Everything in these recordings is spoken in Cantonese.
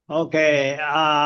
OK，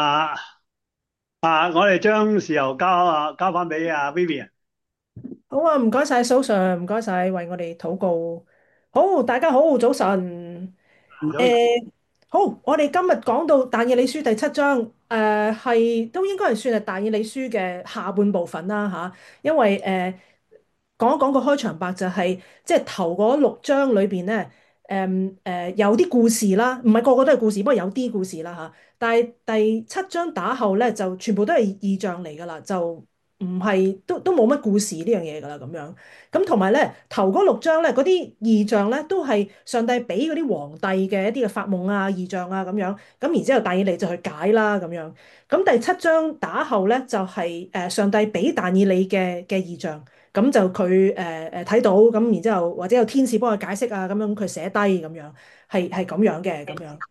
我哋將豉油交翻俾阿 Vivian。 好啊，唔該晒蘇 Sir，唔該晒為我哋禱告。好，大家好，早晨。 早誒，好，我哋今日講到但以理書第七章，係都應該係算係但以理書嘅下半部分啦吓，因為講一講個開場白就係、即係頭嗰6章裏邊咧，有啲故事啦，唔係個個都係故事，不過有啲故事啦吓。但係第七章打後咧，就全部都係異象嚟㗎啦，就唔係都冇乜故事呢樣嘢㗎啦咁樣。咁同埋咧，頭嗰6章咧，嗰啲異象咧，都係上帝俾嗰啲皇帝嘅一啲嘅發夢啊、異象啊咁樣。咁然之後但以理就去解啦咁樣。咁第七章打後咧，就係、上帝俾但以理嘅異象。咁就佢睇到，咁然之後或者有天使幫佢解釋啊，咁樣佢寫低咁樣，係咁樣嘅咁樣。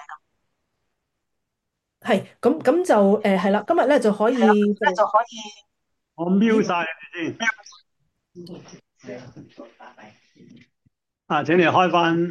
係咁就係啦，今日咧就可以就我瞄晒你先。請你開翻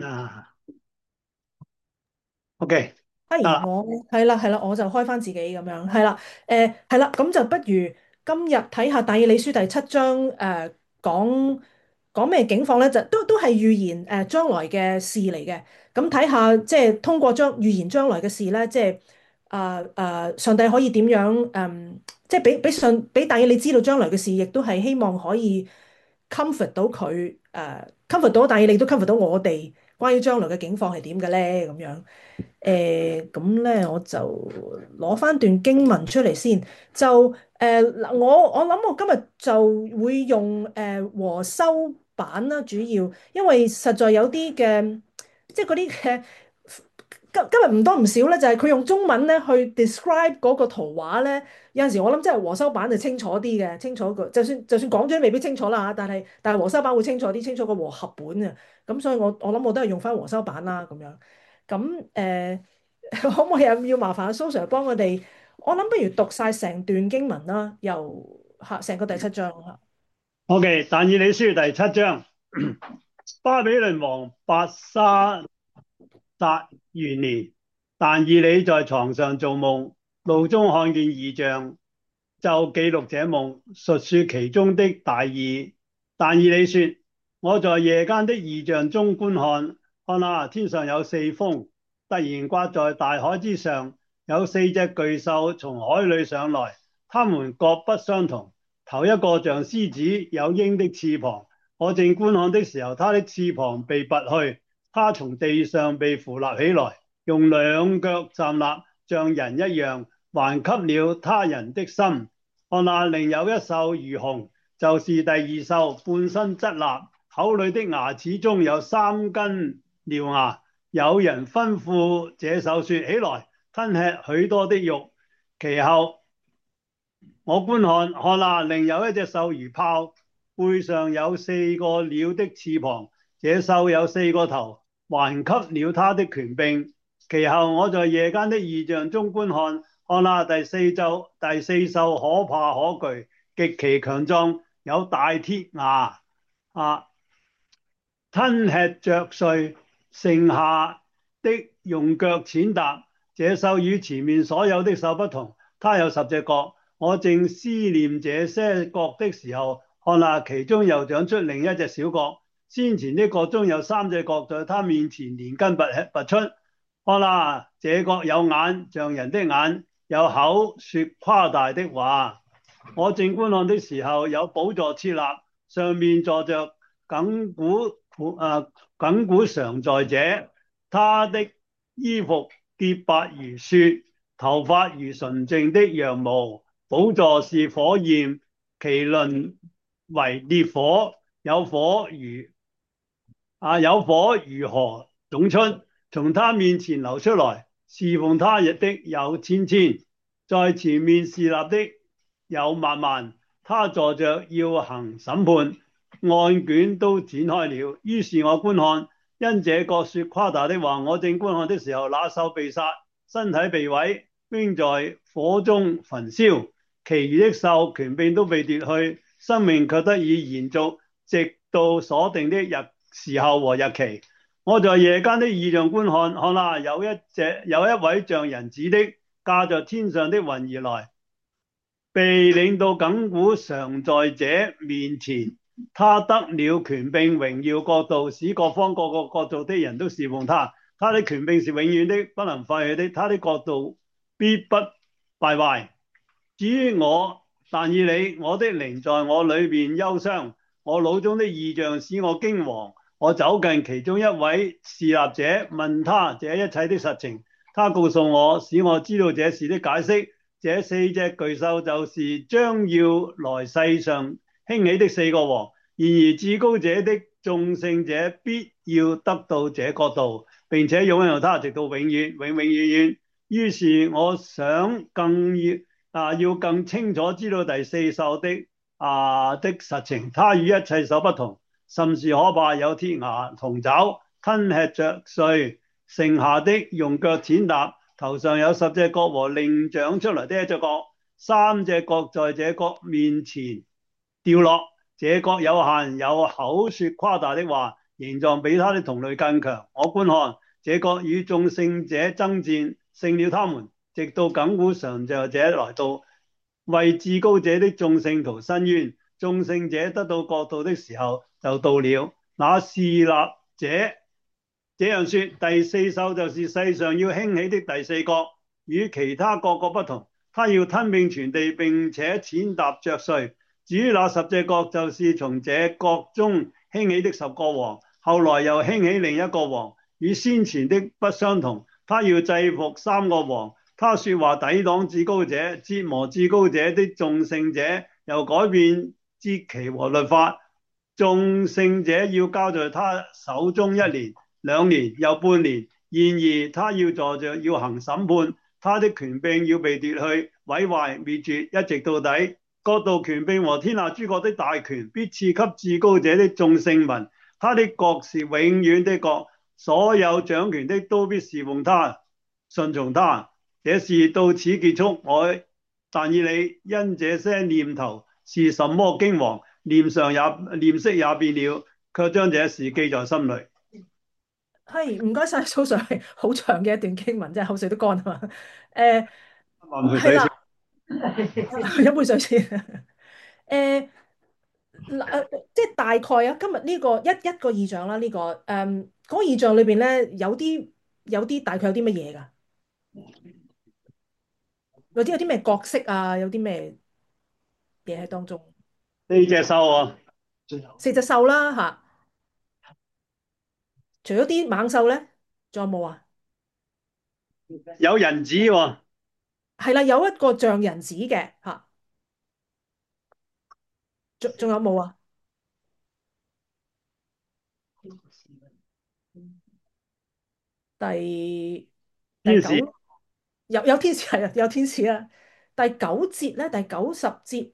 OK，得啦。 我係啦，我就開翻自己咁樣，係啦，係啦，咁就不如今日睇下但以理書第七章，講講咩境況咧？就都係預言將來嘅事嚟嘅。咁睇下即係通過預言將來嘅事咧，即係上帝可以點樣即係俾但以理知道將來嘅事，亦都係希望可以 comfort 到佢comfort 到但以理，都 comfort 到我哋關於將來嘅境況係點嘅咧咁樣。咁咧我就攞翻段經文出嚟先，就嗱我諗我今日就會用和修版啦，主要因為實在有啲嘅即係嗰啲嘅今日唔多唔少咧，就係佢用中文咧去 describe 嗰個圖畫咧，有陣時我諗真係和修版就清楚啲嘅，清楚個就算講咗未必清楚啦，但係和修版會清楚啲，清楚個和合本啊，咁所以我諗我都係用翻和修版啦咁樣。咁可唔可以要麻煩阿蘇 Sir 幫我哋？我諗不如讀晒成段經文啦，由成個第七章嚇。 OK，但以理書第七章。巴比倫王伯沙撒元年，但以理在床上做夢，夢中看見異象，就記錄這夢，述說其中的大意。但以理說：我在夜間的異象中觀看，看哪，天上有四風，突然颳在大海之上，有四隻巨獸從海裏上來，它們各不相同。頭一個像獅子，有鷹的翅膀。我正觀看的時候，它的翅膀被拔去，它從地上被扶立起來，用兩腳站立，像人一樣，還給了他人的心。看那另有一獸如熊，就是第二獸，半身側立，口裏的牙齒中有3根獠牙。有人吩咐這獸說：起來，吞吃許多的肉。其後我觀看，看那另有一隻獸如豹，背上有4個鳥的翅膀，這獸有4個頭，還給了他的權柄。其後我在夜間的異象中觀看，看那第四獸可怕可懼，極其強壯，有大鐵牙，吞吃嚼碎，剩下的用腳踐踏。這獸與前面所有的獸不同，它有10隻角。我正思念這些角的時候，看那其中又長出另一隻小角，先前的角中有3隻角在他面前連根拔出。看那這角有眼，像人的眼，有口，說誇大的話。我正觀看的時候，有寶座設立，上面坐着亙古常在者，他的衣服潔白如雪，頭髮如純淨的羊毛。寶座是火焰，其輪為烈火，有火如河湧出，從他面前流出來。侍奉他的有千千，在前面侍立的有萬萬。他坐着要行審判，案卷都展開了。於是我觀看，因這角說誇大的話，我正觀看的時候，那獸被殺，身體被毀，扔在火中焚燒。其餘的獸權柄都被奪去，生命卻得以延續，直到所定的時候和日期。 我在夜間的異象觀看，看啦，有一位像人子的駕着天上的雲而來，被領到亙古常在者面前。他得了權柄、榮耀、國度，使各方各國各族的人都侍奉他。他的權柄是永遠的，不能廢去的。他的國度必不敗壞。至於我，但以理，我的靈在我裏面憂傷，我腦中的異象使我驚惶。我走近其中一位侍立者，問他這一切的實情。他告訴我，使我知道這事的解釋。這四隻巨獸就是將要來世上興起的四個王。然而至高者的眾聖者必要得到這國度，並且擁有它直到永遠，永永遠遠。於是我想要更清楚知道第四獸的實情。它與一切獸不同，甚是可怕，有鐵牙銅爪，吞吃嚼碎，剩下的用腳踐踏。頭上有十隻角和另長出來的一隻角，三隻角在這角面前掉落。這角有限，有口說誇大的話，形狀比他的同類更強。我觀看這角與眾聖者爭戰，勝了他們，直到亙古常在者來到，為至高者的眾聖徒伸冤。眾聖者得到國度的時候就到了。那侍立者這樣說：第四獸就是世上要興起的第四國，與其他各國不同，他要吞併全地，並且踐踏嚼碎。至於那十隻角，就是從這國中興起的十個王，後來又興起另一個王，與先前的不相同。他要制服三個王，他說話抵擋至高者，折磨至高者的眾聖者，又改變節期和律法。眾聖者要交在他手中一年、兩年又半年。然而他要坐着要行審判，他的權柄要被奪去、毀壞、滅絕，一直到底。國度、權柄和天下諸國的大權必賜給至高者的眾聖民。他的國是永遠的國，所有掌權的都必侍奉他、順從他。這事到此結束。我但以理因這些念頭是什麼驚惶，臉色也變了，卻將這事記在心裏。 係，唔該晒，蘇 Sir，係好長嘅一段經文，真係口水都乾啊嘛。誒，係啦，飲杯水先。誒，即係大概啊，今日呢個一個異象啦，嗰個異象裏邊咧有啲大概有啲乜嘢㗎？有啲咩角色啊？有啲咩嘢喺當中？ 呢隻獸啊， 四隻獸啦嚇，除咗啲猛獸咧，仲有冇啊？ 有人子喎， 係啦，有一個像人子嘅嚇，仲有冇啊？第第天使九有天使係啊，有天使啊。第九節咧，第90節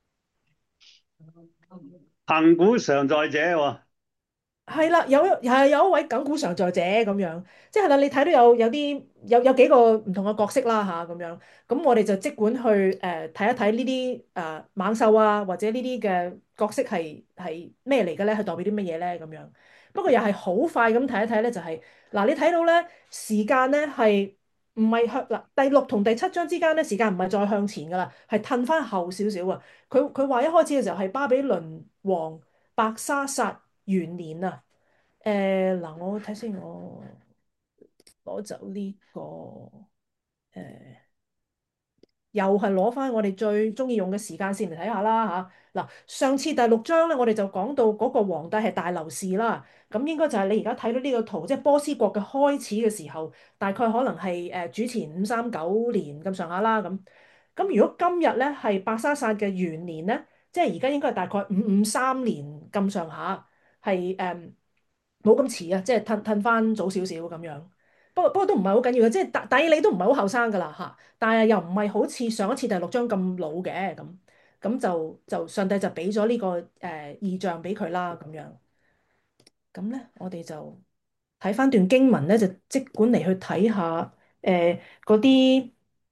亙古常在者喎。 係啦，有一位亙古常在者咁樣，即係啦，你睇到有幾個唔同嘅角色啦吓咁樣，咁我哋就即管去睇一睇呢啲猛獸啊，或者呢啲嘅角色係咩嚟嘅咧？係代表啲乜嘢咧？咁樣，不過又係好快咁睇一睇咧，就係嗱，你睇到咧時間咧係唔係向嗱第六同第七章之間咧時間唔係再向前噶啦，係褪翻後少少啊。佢話一開始嘅時候係巴比倫王伯沙撒元年啊。嗱，我睇先，我攞走呢個誒。又係攞翻我哋最中意用嘅時間線嚟睇下啦嚇。嗱，上次第六章咧，我哋就講到嗰個皇帝係大流士啦。咁應該就係你而家睇到呢個圖，即係波斯國嘅開始嘅時候，大概可能係主前539年咁上下啦。咁如果今日咧係伯沙撒嘅元年咧，即係而家應該係大概553年咁上下，係冇咁遲啊，即係褪翻早少少咁樣。不過都唔係好緊要嘅，即係但以理都唔係好後生噶啦嚇，但係又唔係好似上一次第六章咁老嘅咁就上帝就俾咗呢個異象俾佢啦咁樣。咁咧我哋就睇翻段經文咧，就即管嚟去睇下嗰啲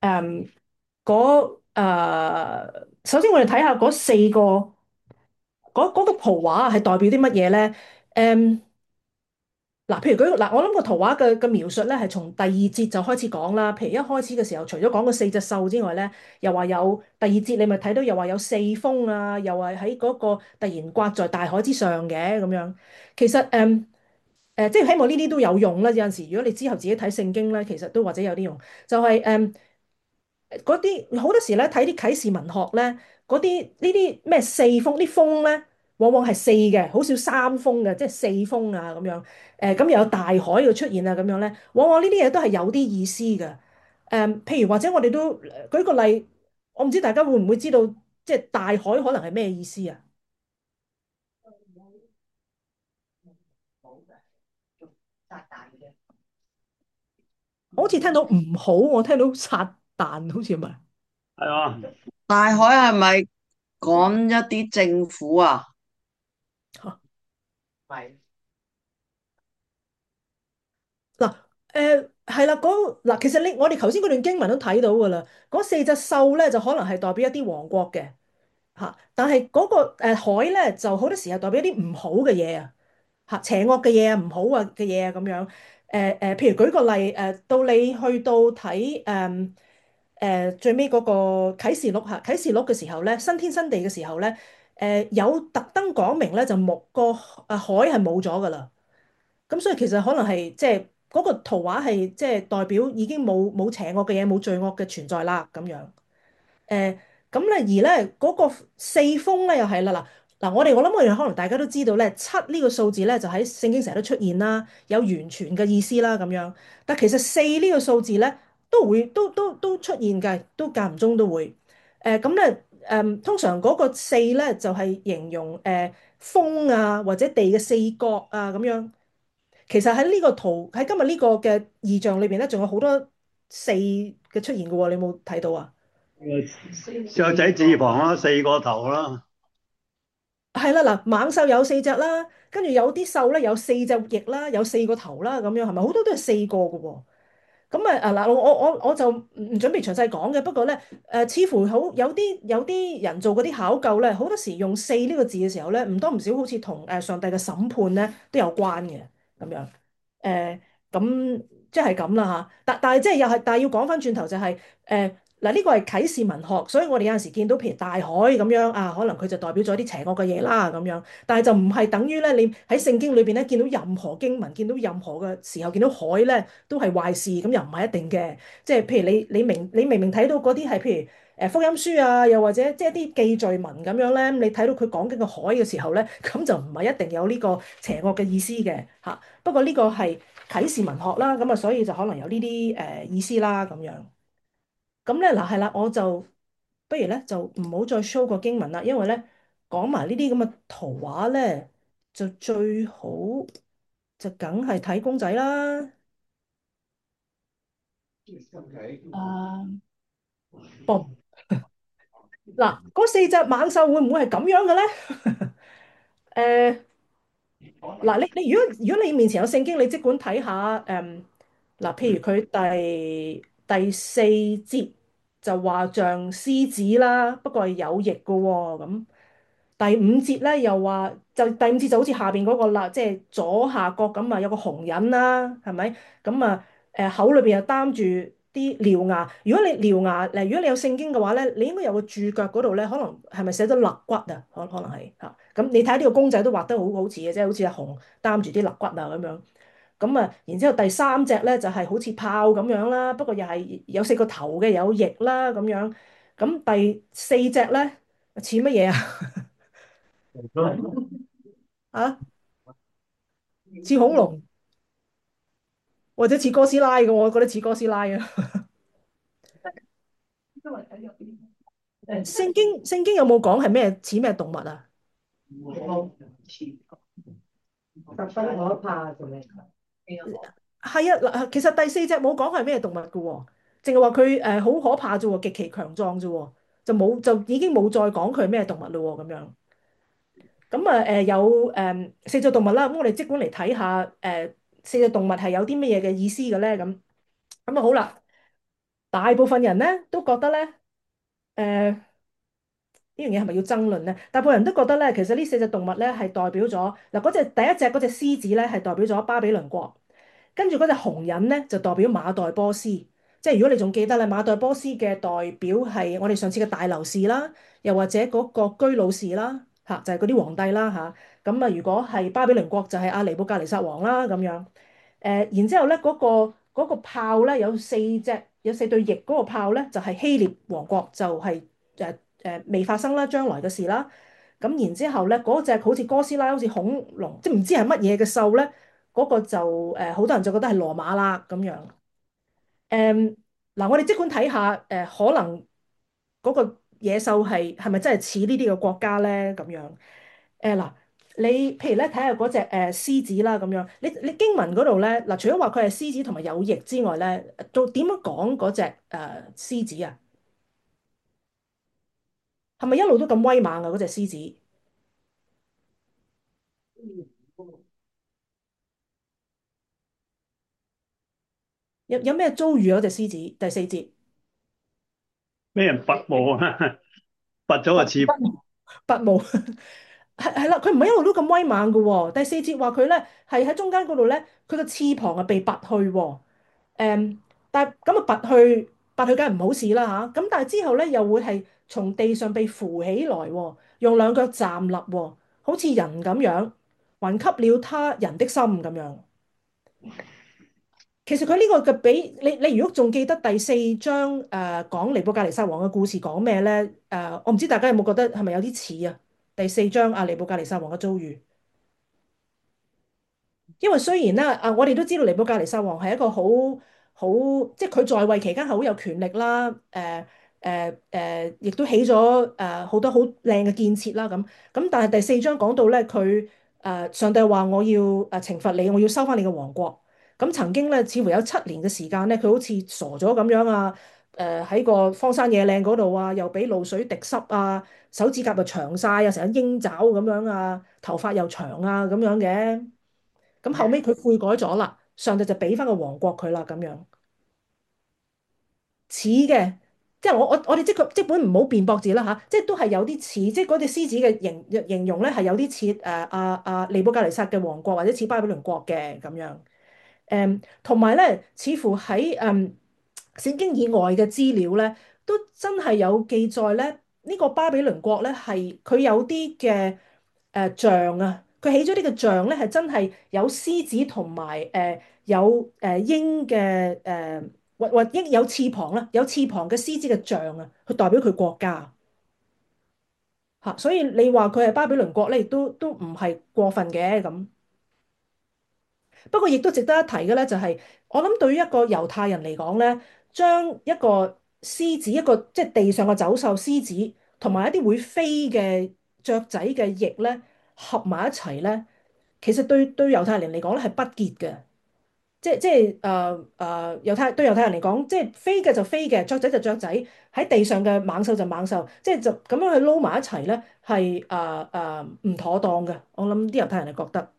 首先我哋睇下嗰四個嗰個圖畫係代表啲乜嘢咧？ 嗱，譬如嗱，我諗個圖畫嘅描述咧，係從第二節就開始講啦。譬如一開始嘅時候，除咗講個四隻獸之外咧，又話有第二節你咪睇到，又話有四風啊，又話喺嗰個突然颳在大海之上嘅咁樣。其實即係希望呢啲都有用啦。有陣時，如果你之後自己睇聖經咧，其實都或者有啲用。就係嗰啲好多時咧睇啲啟示文學咧，嗰啲呢啲咩四風啲風咧，往往係四嘅，好少三風嘅，即係四風啊咁樣。咁又有大海嘅出現啊咁樣咧，往往呢啲嘢都係有啲意思嘅。譬如或者我哋都舉個例，我唔知大家會唔會知道，即係大海可能係咩意思啊？我好似聽到唔好，我聽到撒旦，好似係咪？ 係嘛？ 大海係咪講一啲政府啊？ 嗱，係啦，嗱，其實我哋頭先嗰段經文都睇到噶啦，嗰四隻獸咧就可能係代表一啲王國嘅嚇，但係嗰個海咧就好多時候代表一啲唔好嘅嘢啊嚇，邪惡嘅嘢啊，唔好啊嘅嘢啊咁樣。譬如舉個例，到你去到睇最尾嗰個啟示錄嚇，啟示錄嘅時候咧，新天新地嘅時候咧，有特登講明咧就冇個海係冇咗噶啦。咁所以其實可能係即係嗰個圖畫係即係代表已經冇邪惡嘅嘢，冇罪惡嘅存在啦咁樣。誒咁咧，而咧嗰個四風咧又係啦嗱，我諗我哋可能大家都知道咧，七呢個數字咧就喺聖經成日都出現啦，有完全嘅意思啦咁樣。但其實四呢個數字咧都會都出現嘅，都間唔中都會。咁咧通常嗰個四咧就係形容風啊或者地嘅四角啊咁樣。其實喺呢個圖喺今日呢個嘅意象裏邊咧，仲有好多四嘅出現嘅喎，你有冇睇到啊？ 雀仔字旁啦，四個頭啦。 係啦，嗱，猛獸有四隻啦，跟住有啲獸咧有四隻翼啦，有四個頭啦，咁樣係咪？好多都係四個嘅喎。咁嗱，我就唔準備詳細講嘅。不過咧似乎好有啲人做嗰啲考究咧，好多時用四呢個字嘅時候咧，唔多唔少好似同上帝嘅審判咧都有關嘅咁樣。誒咁即係咁啦嚇，但係即係又係，但係要講翻轉頭就係嗱呢個係啟示文學，所以我哋有陣時見到譬如大海咁樣啊，可能佢就代表咗啲邪惡嘅嘢啦咁樣，但係就唔係等於咧你喺聖經裏邊咧見到任何經文，見到任何嘅時候見到海咧都係壞事，咁又唔係一定嘅。即係譬如你明明睇到嗰啲係譬如福音書啊，又或者即係啲記敘文咁樣咧，你睇到佢講緊個海嘅時候咧，咁就唔係一定有呢個邪惡嘅意思嘅嚇。不過呢個係啟示文學啦，咁啊，所以就可能有呢啲意思啦咁樣。咁咧嗱係啦，我就不如咧就唔好再 show 個經文啦，因為咧講埋呢啲咁嘅圖畫咧，就最好就梗係睇公仔啦。啊，噃嗱，嗰四隻猛獸會唔會係咁樣嘅咧？誒、嗱，你如果你面前有聖經，你即管睇下嗱，譬如佢第四節就話像獅子啦，不過係有翼嘅喎咁。第五節咧又話就第五節就好似下邊嗰個啦，即係左下角咁啊，有個紅人啦，係咪？咁啊口裏邊又擔住啲獠牙。如果你獠牙如果你有聖經嘅話咧，你應該有個注腳嗰度咧，可能係咪寫咗肋骨啊？可能係嚇。咁你睇呢個公仔都畫得好似嘅，即係好似阿紅擔住啲肋骨啊咁樣。咁啊，然之後第三隻咧就係好似豹咁樣啦，不過又係有四個頭嘅，有翼啦咁樣。咁第四隻咧似乜嘢啊？啊，似恐龍或者似哥斯拉嘅，我覺得似哥斯拉啊。聖經有冇講係咩似咩動物啊？ 十分可怕做咩？ 係啊，嗱，其實第四隻冇講係咩動物嘅喎，淨係話佢好可怕啫喎，極其強壯啫喎，就已經冇再講佢係咩動物咯喎，咁樣。咁啊有四隻動物啦，咁我哋即管嚟睇下四隻動物係有啲乜嘢嘅意思嘅咧，咁啊好啦，大部分人咧都覺得咧誒呢樣嘢係咪要爭論咧？大部分人都覺得咧，其實呢四隻動物咧係代表咗嗱，第一隻嗰隻獅子咧係代表咗巴比倫國，跟住嗰隻紅人咧就代表馬代波斯。即係如果你仲記得咧，馬代波斯嘅代表係我哋上次嘅大流士啦，又或者嗰個居魯士啦，嚇就係嗰啲皇帝啦嚇。咁啊，如果係巴比倫國就係阿尼布甲尼撒王啦咁樣。然之後咧，嗰個炮咧有四對翼嗰個炮咧，就係希臘王國，就係未發生啦，將來嘅事啦。咁然之後咧，嗰隻好似哥斯拉、好似恐龍，即係唔知係乜嘢嘅獸咧，嗰個就好多人就覺得係羅馬啦咁樣。嗱，我哋即管睇下可能嗰個野獸係咪真係似呢啲嘅國家咧咁樣？嗱。你譬如咧睇下嗰隻獅子啦咁樣，你經文嗰度咧嗱，除咗話佢係獅子同埋有翼之外咧，到點樣講嗰隻獅子啊？係咪一路都咁威猛啊？嗰隻獅子有咩遭遇啊？嗰隻獅子第四節， 俾人拔毛啊，拔咗個翅。 拔毛係啦，佢唔係一路都咁威猛嘅喎。第四節話佢咧係喺中間嗰度咧，佢個翅膀啊被拔去喎。誒，但係咁啊拔去梗係唔好事啦嚇。咁但係之後咧又會係從地上被扶起來喎，用兩腳站立喎，好似人咁樣，還給了他人的心咁樣。其實佢呢個嘅你如果仲記得第四章講尼布甲尼撒王嘅故事講咩咧？我唔知大家有冇覺得係咪有啲似啊？第四章尼布甲尼撒王嘅遭遇。因為雖然咧，我哋都知道尼布甲尼撒王係一個好，即係佢在位期間係好有權力啦，亦都起咗好多好靚嘅建設啦咁。咁但係第四章講到咧，上帝話我要懲罰你，我要收翻你嘅王國。咁曾經咧，似乎有7年嘅時間咧，佢好似傻咗咁樣啊！喺個荒山野嶺嗰度啊，又俾露水滴濕啊，手指甲又長晒啊，成日鷹爪咁樣啊，頭髮又長啊咁樣嘅。咁後尾佢悔改咗啦，上帝就俾翻個王國佢啦，咁樣似嘅，即係我哋即本唔好辯駁字啦嚇，即係都係有啲似，即係嗰隻獅子嘅形容咧係有啲似尼布甲尼撒嘅王國或者似巴比倫國嘅咁樣，同埋咧似乎喺聖經以外嘅資料咧，都真係有記載咧，呢個巴比倫國咧係佢有啲嘅像啊。佢起咗呢個像咧，係真係有獅子同埋有鷹嘅或鷹有翅膀啦，有翅膀嘅獅子嘅像啊，佢代表佢國家嚇，所以你話佢係巴比倫國咧，亦都唔係過分嘅咁。不過亦都值得一提嘅咧，就係我諗對於一個猶太人嚟講咧，將一個獅子一個即係地上嘅走獸獅子，同埋一啲會飛嘅雀仔嘅翼咧合埋一齊咧，其實對猶太人嚟講咧係不潔嘅。對猶太人嚟講，即係飛嘅就飛嘅，雀仔就雀仔，喺地上嘅猛獸就猛獸，即係就咁樣去撈埋一齊咧，係唔妥當嘅。我諗啲猶太人係覺得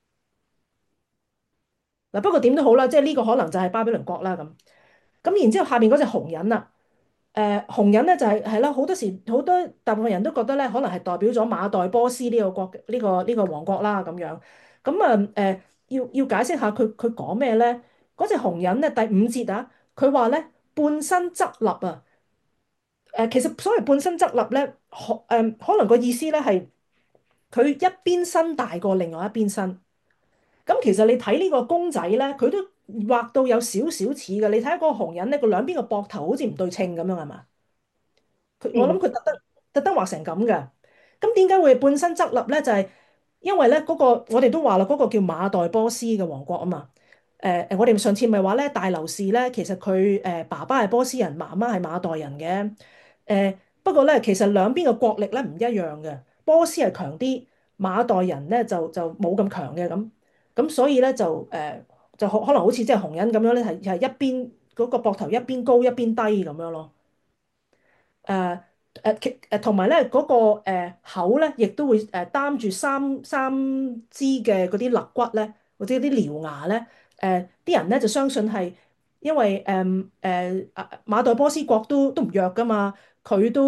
嗱，不過點都好啦，即係呢個可能就係巴比倫國啦咁。咁然之後下邊嗰隻紅人啦，紅人咧就係啦，好多時好多大部分人都覺得咧，可能係代表咗馬代波斯呢個國呢個王國啦咁樣。咁要解釋下佢講咩咧？嗰隻紅人咧第五節啊，佢話咧半身側立啊。其實所謂半身側立咧，可能個意思咧係佢一邊身大過另外一邊身。咁其實你睇呢個公仔咧，佢都畫到有少少似嘅。你睇下嗰個紅人咧，個兩邊個膊頭好似唔對稱咁樣係嘛？我諗佢特登畫成咁嘅。咁點解會半身側立咧？就係因為咧嗰個我哋都話啦，嗰個叫馬代波斯嘅王國啊嘛。我哋上次咪話咧，大流士咧，其實佢爸爸係波斯人，媽媽係馬代人嘅。不過咧，其實兩邊嘅國力咧唔一樣嘅。波斯係強啲，馬代人咧就冇咁強嘅咁。咁所以咧就可能好似即係紅人咁樣咧，係一邊嗰個膊頭一邊高一邊低咁樣咯。同埋咧嗰個口咧，亦都會擔住三支嘅嗰啲肋骨咧，或者啲獠牙咧。啲人咧就相信係因為馬代波斯國都唔弱噶嘛，佢都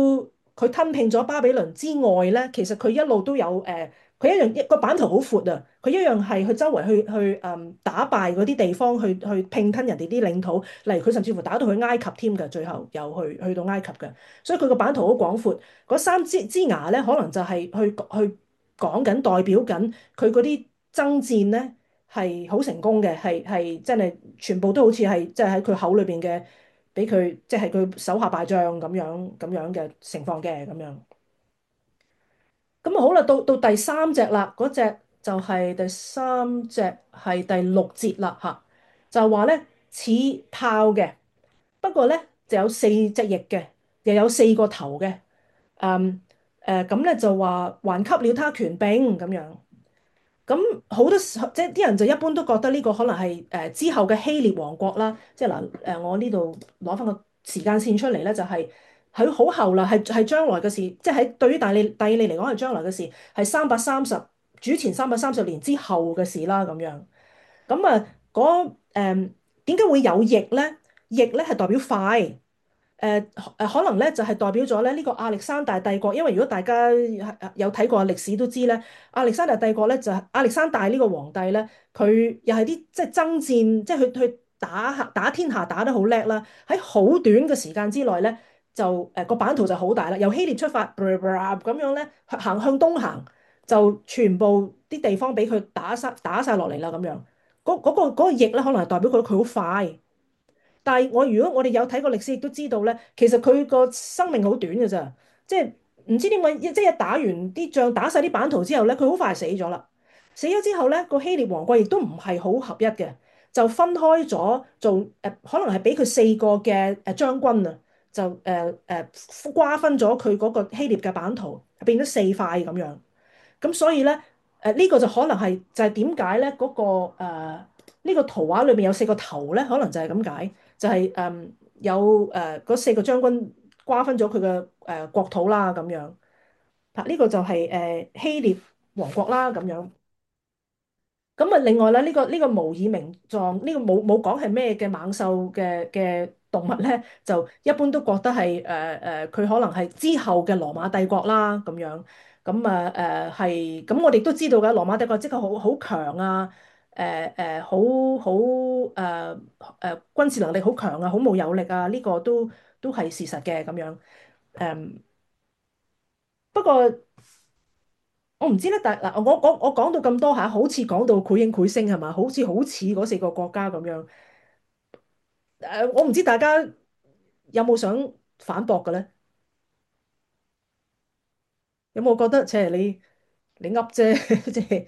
佢吞併咗巴比倫之外咧，其實佢一路都有佢一樣一個版圖好闊啊！佢一樣係去周圍去打敗嗰啲地方，去併吞人哋啲領土。例如佢甚至乎打到去埃及添嘅，最後又去到埃及嘅。所以佢個版圖好廣闊。嗰三支牙咧，可能就係去講緊代表緊佢嗰啲爭戰咧係好成功嘅，係真係全部都好似係即係喺佢口裏邊嘅，俾佢即係佢手下敗將咁樣嘅情況嘅咁樣。咁啊好啦，到第三隻啦，嗰隻就係第三隻係第六節啦嚇，就話咧似豹嘅，不過咧就有四隻翼嘅，又有四個頭嘅，咁咧就話還給了他權柄咁樣。咁好多時候即係啲人就一般都覺得呢個可能係之後嘅希臘王國啦，即係嗱我呢度攞翻個時間線出嚟咧，就係喺好後啦，係將來嘅事，即係喺對於但以理嚟講係將來嘅事，係主前330年之後嘅事啦咁樣。咁啊嗰點解會有翼咧？翼咧係代表快。可能咧就係代表咗咧呢個亞歷山大帝國，因為如果大家有睇過歷史都知咧，亞歷山大帝國咧就係亞歷山大呢個皇帝咧，佢又係啲即係爭戰，即係去打天下打得好叻啦。喺好短嘅時間之內咧，就個版圖就好大啦。由希臘出發，咁樣咧向東行，就全部啲地方俾佢打晒落嚟啦咁樣。嗰個翼咧，可能係代表佢好快。但係如果我哋有睇過歷史，亦都知道咧，其實佢個生命好短嘅咋，即係唔知點解即係打完啲仗，打晒啲版圖之後咧，佢好快死咗啦。死咗之後咧，個希臘王國亦都唔係好合一嘅，就分開咗做可能係俾佢四個嘅將軍啊，就瓜分咗佢嗰個希臘嘅版圖，變咗四塊咁樣。咁所以咧，呢個就可能係就係點解咧嗰個呢個圖畫裏面有四個頭咧，可能就係咁解。就係有嗰四個將軍瓜分咗佢嘅國土啦咁樣。呢個就係希臘王國啦咁樣。咁啊，另外咧，呢個無耳鳴狀，呢個冇講係咩嘅猛獸嘅動物咧，就一般都覺得係佢可能係之後嘅羅馬帝國啦咁樣。咁啊係，咁我哋都知道嘅羅馬帝國即係好強啊，好軍事能力好強啊，好冇有力啊，呢個都係事實嘅咁樣。不過我唔知咧，但嗱我講到咁多下，好似講到繪影繪聲係嘛？好似嗰四個國家咁樣。我唔知大家有冇想反駁嘅咧？有冇覺得即係你噏啫？即係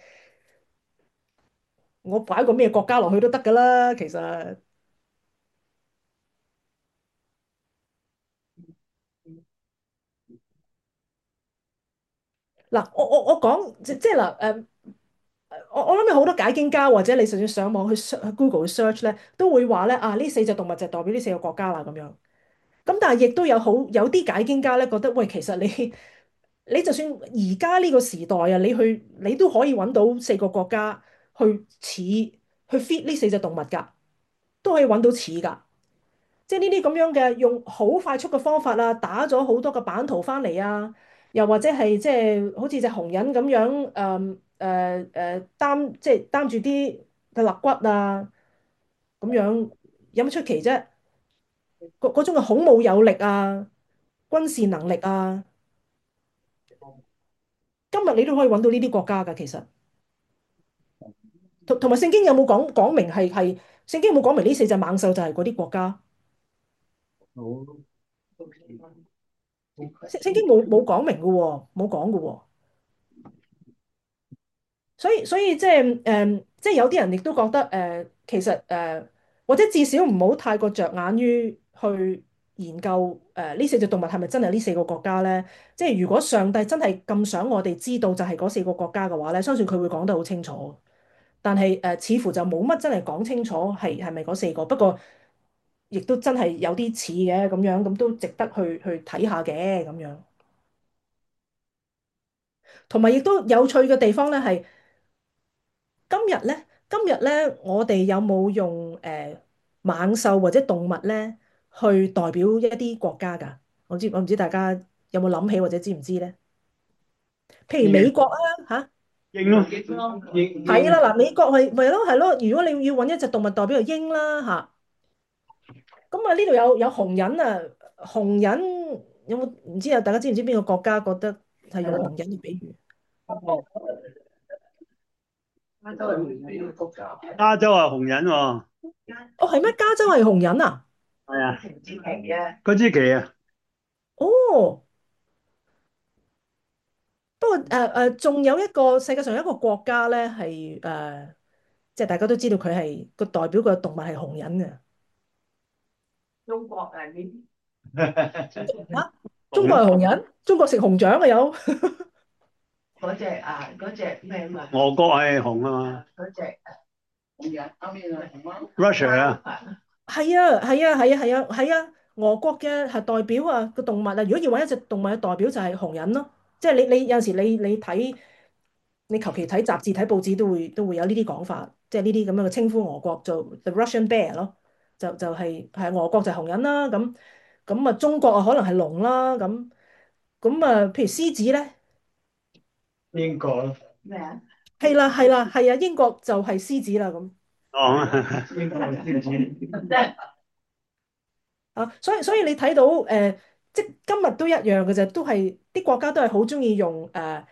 我擺個咩國家落去都得㗎啦，其實。嗱，我講即係嗱我諗有好多解經家或者你就算上網去 Google search 咧，都會話咧呢四隻動物就代表呢四個國家啦咁樣。咁但係亦都有啲解經家咧覺得，喂，其實你就算而家呢個時代啊，你都可以揾到四個國家去 fit 呢四隻動物㗎，都可以揾到似㗎。即係呢啲咁樣嘅用好快速嘅方法啊，打咗好多個版圖翻嚟啊，又或者係即係好似隻紅人咁樣，即係擔住啲嘅肋骨啊，咁樣有乜出奇啫？嗰種嘅孔武有力啊，軍事能力啊，今日你都可以揾到呢啲國家㗎，其實同埋聖經有冇講明聖經有冇講明呢四隻猛獸就係嗰啲國家？聖經冇講明嘅喎，冇講嘅喎。所以即係有啲人亦都覺得其實或者至少唔好太過着眼於去研究呢四隻動物係咪真係呢四個國家咧？即係如果上帝真係咁想我哋知道就係嗰四個國家嘅話咧，相信佢會講得好清楚。但係似乎就冇乜真係講清楚係咪嗰四個。不過亦都真係有啲似嘅咁樣，咁都值得去睇下嘅咁樣。同埋亦都有趣嘅地方咧係。今日咧，我哋有冇用猛獸或者動物咧去代表一啲國家㗎？我唔知大家有冇諗起或者知唔知咧？譬如美鷹國啊嚇， 鷹咯，鷹係啦嗱，美國係咯係咯，如果你要揾一隻動物代表就鷹啦嚇。咁啊呢度有紅人啊，紅人有冇唔知啊？大家知唔知邊個國家覺得係用紅人嚟比喻？ 加州係紅人喎， 哦，係咩？加州係紅人啊？ 係啊，嗰支旗啊， 哦，不過仲有一個世界上有一個國家咧係即係大家都知道佢係個代表個動物係紅人嘅。嚇，中國係紅人，中國食紅掌嘅有。 俄國係紅啊嘛，Russia 啊， 係啊，係啊，係啊，係啊，係啊，俄國嘅係代表啊個動物啊，如果要揾一隻動物嘅代表就係紅人咯，即係你有陣時你睇你求其睇雜誌睇報紙都會有呢啲講法，即係呢啲咁樣嘅稱呼俄國做 The Russian Bear 咯，就係俄國就係紅人啦，咁啊中國啊可能係龍啦，咁啊譬如獅子咧， 英國咯， 係啦係啦係啊，英國就係獅子啦咁。 哦，英國係啊，所以你睇到即係今日都一樣嘅啫，都係啲國家都係好中意用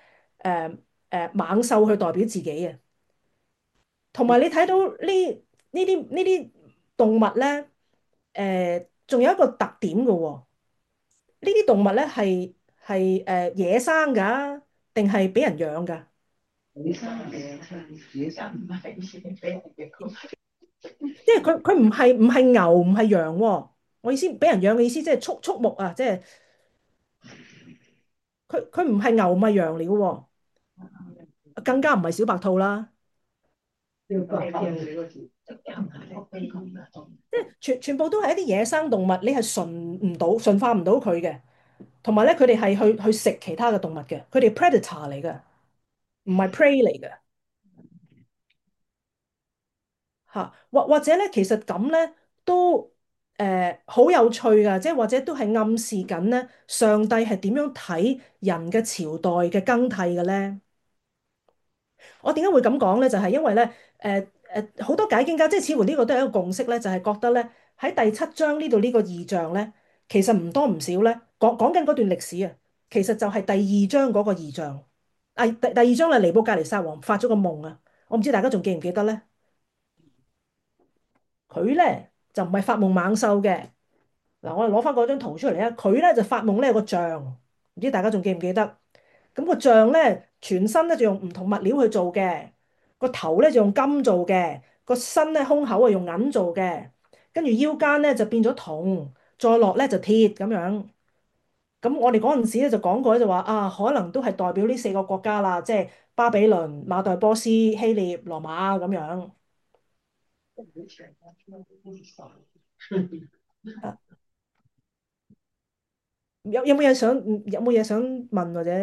猛獸去代表自己嘅，同埋你睇到呢啲動物咧，仲有一個特點嘅喎，呢啲動物咧係野生㗎，定係俾人養㗎？即係佢唔係牛唔係羊喎，我意思俾人養嘅意思即係畜牧啊，即係佢唔係牛唔係羊嚟嘅喎。更加唔係小白兔啦，即係全部都係一啲野生動物，你係馴化唔到佢嘅，同埋咧佢哋係去食其他嘅動物嘅，佢哋 predator 嚟嘅，唔係 prey 嚟嘅嚇，或者咧其實咁咧都好有趣㗎，即係或者都係暗示緊咧上帝係點樣睇人嘅朝代嘅更替嘅咧。我點解會咁講咧？就係因為咧，好多解經家，即係似乎呢個都係一個共識咧，就係覺得咧喺第七章呢度呢個異象咧，其實唔多唔少咧，講緊嗰段歷史啊，其實就係第二章嗰個異象。第二章咧，尼布甲尼撒王發咗個夢啊，我唔知大家仲記唔記得咧？佢咧就唔係發夢猛獸嘅。嗱，我哋攞翻嗰張圖出嚟啊，佢咧就發夢咧有個像，唔知大家仲記唔記得？咁個像咧，全身咧就用唔同物料去做嘅，個頭咧就用金做嘅，個身咧胸口啊用銀做嘅，跟住腰間咧就變咗銅，再落咧就鐵咁樣。咁我哋嗰陣時咧就講過咧，就話啊，可能都係代表呢四個國家啦，即係巴比倫、馬代波斯、希臘、羅馬咁樣。啊有冇嘢想問或者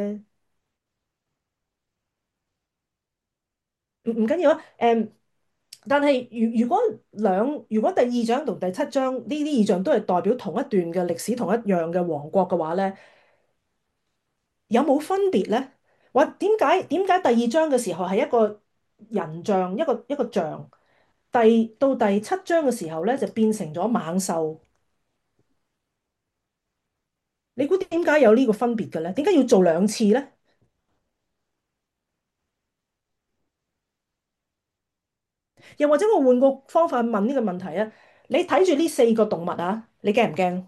唔緊要啊？但係如果第二章同第七章呢啲異象都係代表同一段嘅歷史、同一樣嘅王國嘅話咧，有冇分別咧？或點解第二章嘅時候係一個人像，一個像，到第七章嘅時候咧就變成咗猛獸？你估點解有呢個分別嘅咧？點解要做兩次咧？又或者我換個方法問呢個問題啊？你睇住呢四個動物啊，你驚唔驚？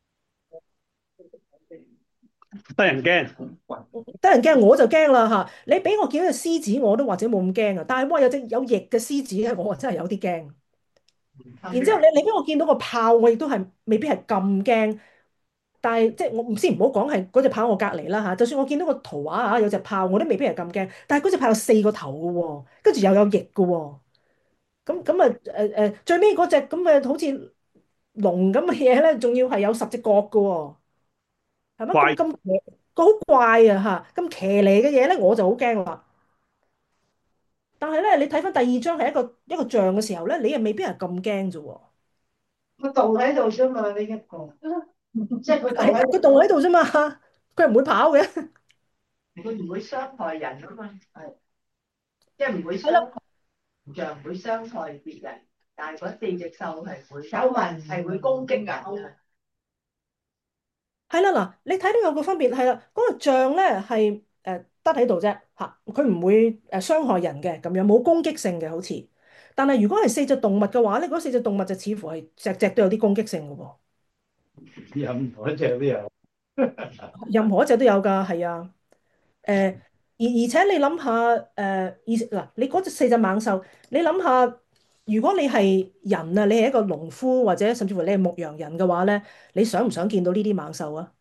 得人驚， 得人驚我就驚啦嚇！你俾我見到隻獅子，我都或者冇咁驚啊。但係哇，有隻有翼嘅獅子咧，我真係有啲驚。然之後你俾我見到個豹，我亦都係未必係咁驚。但係即係我先唔好講係嗰隻豹我隔離啦嚇。就算我見到個圖畫嚇有隻豹，我都未必係咁驚。但係嗰隻豹有四個頭嘅喎，跟住又有翼嘅喎。咁啊最尾嗰隻咁嘅好似龍咁嘅嘢咧，仲要係有10隻角嘅喎。係咪咁怪咁騎個好怪啊嚇？咁騎呢嘅嘢咧，我就好驚啦。但係咧，你睇翻第二章係一個像嘅時候咧，你又未必係咁驚啫喎。 個洞喺度啫嘛，呢一個，即係個洞喺度。 係個洞喺度啫嘛。 佢係唔會跑嘅。 佢唔會傷害人啊嘛，係，即係唔會係啦， 傷害形象，唔會傷害別人。但係嗰四隻獸係會有紋，係會攻擊人嘅。 係啦，嗱，你睇到有個分別係啦，嗰個象咧係得喺度啫嚇，佢唔會傷害人嘅咁樣，冇攻擊性嘅好似。但係如果係四隻動物嘅話咧，嗰四隻動物就似乎係隻隻都有啲攻擊性嘅喎。 任何一隻都有。 任何一隻都有㗎，係啊。而且你諗下，嗱，你嗰隻四隻猛獸，你諗下，如果你係人啊，你係一個農夫或者甚至乎你係牧羊人嘅話咧，你想唔想見到呢啲猛獸啊？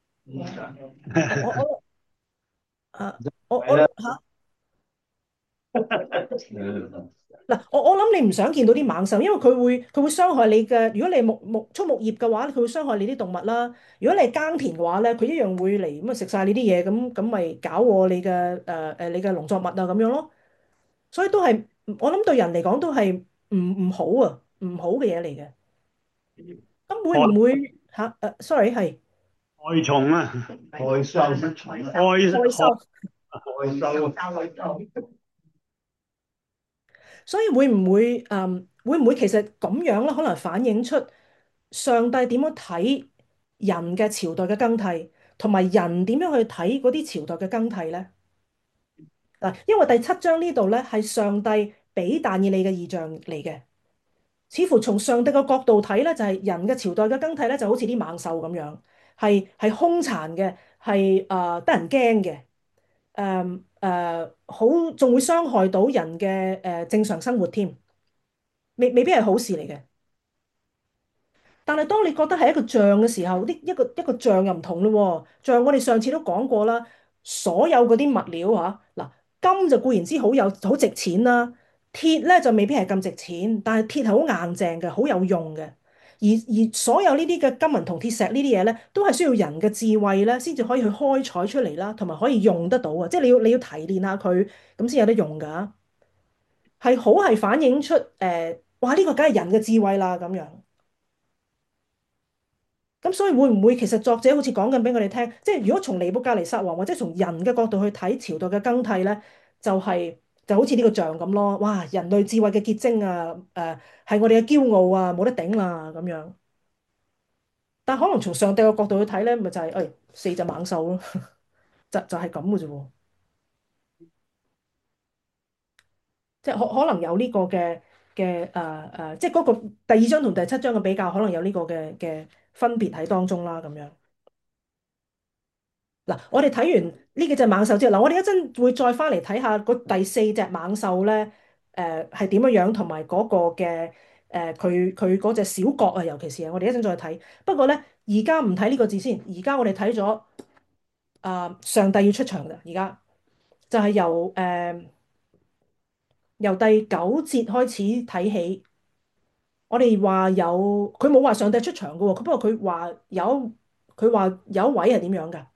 我啊，我係啦。 我嚇嗱，我諗你唔想見到啲猛獸，因為佢會傷害你嘅。如果你係畜牧業嘅話，佢會傷害你啲動物啦。如果你係耕田嘅話咧，佢一樣會嚟咁啊食晒你啲嘢，咁咪搞禍你嘅你嘅農作物啊咁樣咯。所以都係我諗對人嚟講都係唔好啊，唔好嘅嘢嚟嘅。咁會害唔會嚇？sorry 係害蟲啊，害獸，害害害獸， 害獸。 所以會唔會其實咁樣咧？可能反映出上帝點樣睇人嘅朝代嘅更替，同埋人點樣去睇嗰啲朝代嘅更替咧？嗱，因為第七章呢度咧係上帝俾但以理嘅異象嚟嘅，似乎從上帝嘅角度睇咧，就係人嘅朝代嘅更替咧，就好似啲猛獸咁樣，係兇殘嘅，係得人驚嘅，好仲會傷害到人嘅正常生活添，未必係好事嚟嘅。但係當你覺得係一個像嘅時候，一個像又唔同咯喎。像我哋上次都講過啦，所有嗰啲物料嗱，金就固然之好值錢啦，鐵咧就未必係咁值錢，但係鐵係好硬淨嘅，好有用嘅。而所有呢啲嘅金銀銅鐵石呢啲嘢咧，都係需要人嘅智慧咧，先至可以去開採出嚟啦，同埋可以用得到啊！即係你要提煉下佢，咁先有得用㗎。係反映出哇！呢個梗係人嘅智慧啦咁樣。咁所以會唔會其實作者好似講緊俾我哋聽，即係如果從尼布甲尼撒王或者從人嘅角度去睇朝代嘅更替咧，就好似呢個像咁咯。哇！人類智慧嘅結晶啊，係我哋嘅驕傲啊，冇得頂啦咁樣。但可能從上帝嘅角度去睇咧，咪就係四隻猛獸咯，就係咁嘅啫喎。即係可能有呢個嘅即係嗰個第二章同第七章嘅比較，可能有呢個嘅分別喺當中啦咁樣。嗱，我哋睇完呢幾隻猛獸之後，嗱，我哋一陣會再翻嚟睇下嗰第四隻猛獸咧，係點樣樣，同埋嗰個嘅佢嗰隻小角啊，尤其是我哋一陣再睇。不過咧，而家唔睇呢個字先，而家我哋睇咗上帝要出場啦，而家就係由第九節開始睇起。我哋話有，佢冇話上帝出場嘅喎，佢不過佢話有一位係點樣㗎？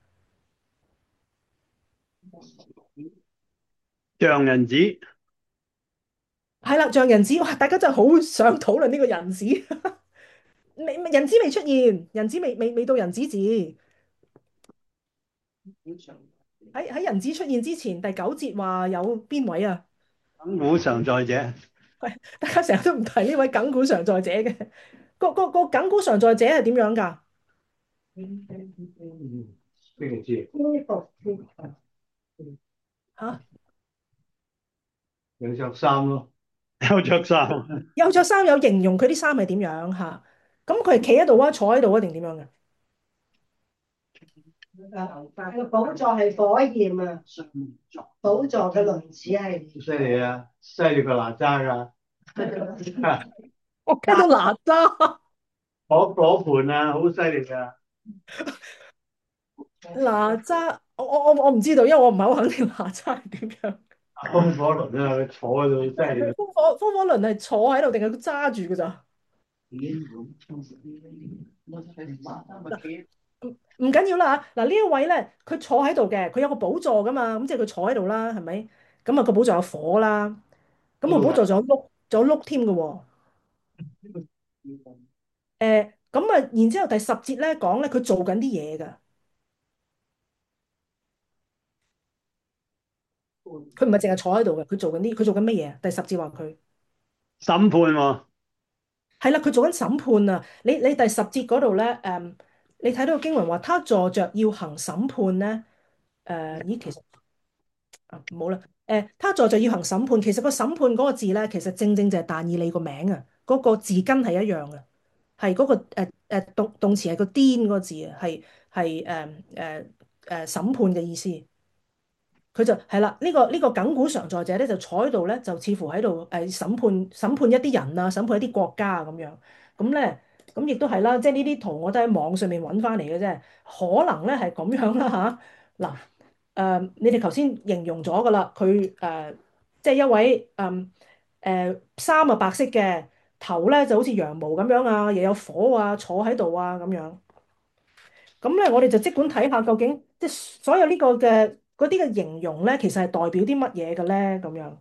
象人子。 係啦，像人子，哇！大家真係好想討論呢個人子，人子未出現，人子未到人子字，喺人子出現之前，第九節話有邊位啊？ 亙古常在者。 喂，大家成日都唔提呢位亙古常在者嘅，個亙古常在者係點樣㗎？ 邊個知？ 恢復天嚇， 有着衫咯。有着衫。 有着衫，有形容佢啲衫係點樣嚇？咁佢係企喺度啊，坐喺度啊，定點樣嘅？ 個寶座係火焰啊，寶座嘅輪子係犀利啊！犀利過哪吒㗎。 我聽到哪吒， 攞盤啊，好犀利㗎。 哪吒，我唔知道，因為我唔係好肯定哪吒係點樣。 風火輪啊，佢坐喺度犀利。 風火輪係坐喺度定係佢揸住㗎咋？唔緊要啦嚇，嗱呢一位咧，佢坐喺度嘅，佢有個寶座噶嘛，咁即係佢坐喺度啦，係咪？咁啊個寶座有火啦，咁個寶座仲有碌添嘅喎。咁啊，然之後第十節咧講咧，佢做緊啲嘢㗎。 佢唔係淨係坐喺度嘅，佢做緊乜嘢啊？第十節話佢審判喎。 係啦，佢做緊審判啊！你第十節嗰度咧，你睇到個經文話，他坐着要行審判咧，咦，其實冇啦，他坐着要行審判，其實個審判嗰個字咧，其實正正就係但以理個名啊，嗰個字根係一樣嘅，係嗰個動詞係個顛嗰個字啊，係審判嘅意思。佢就係啦，呢個亙古常在者咧，就坐喺度咧，就似乎喺度審判一啲人啊，審判一啲國家啊咁樣。咁咧，咁亦都係啦，即係呢啲圖我都喺網上面揾翻嚟嘅啫。可能咧係咁樣啦吓，嗱，你哋頭先形容咗噶啦，佢即係一位衫啊白色嘅，頭咧就好似羊毛咁樣啊，又有火啊，坐喺度啊咁樣。咁咧，我哋就即管睇下究竟即係所有呢個嘅嗰啲嘅形容咧，其實係代表啲乜嘢嘅咧？咁樣，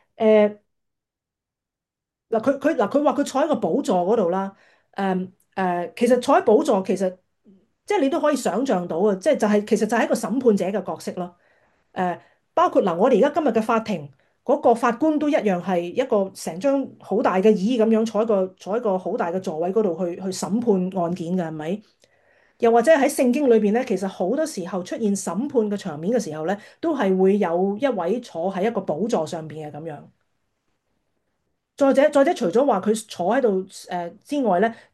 嗱，佢話佢坐喺個寶座嗰度啦。其實坐喺寶座其實即係你都可以想像到啊，即係其實就係一個審判者嘅角色咯。誒、包括嗱，我哋而家今日嘅法庭嗰個法官都一樣係一個成張好大嘅椅咁樣坐喺個好大嘅座位嗰度去審判案件嘅係咪？又或者喺聖經裏邊咧，其實好多時候出現審判嘅場面嘅時候咧，都係會有一位坐喺一個寶座上邊嘅咁樣。再者，除咗話佢坐喺度之外咧，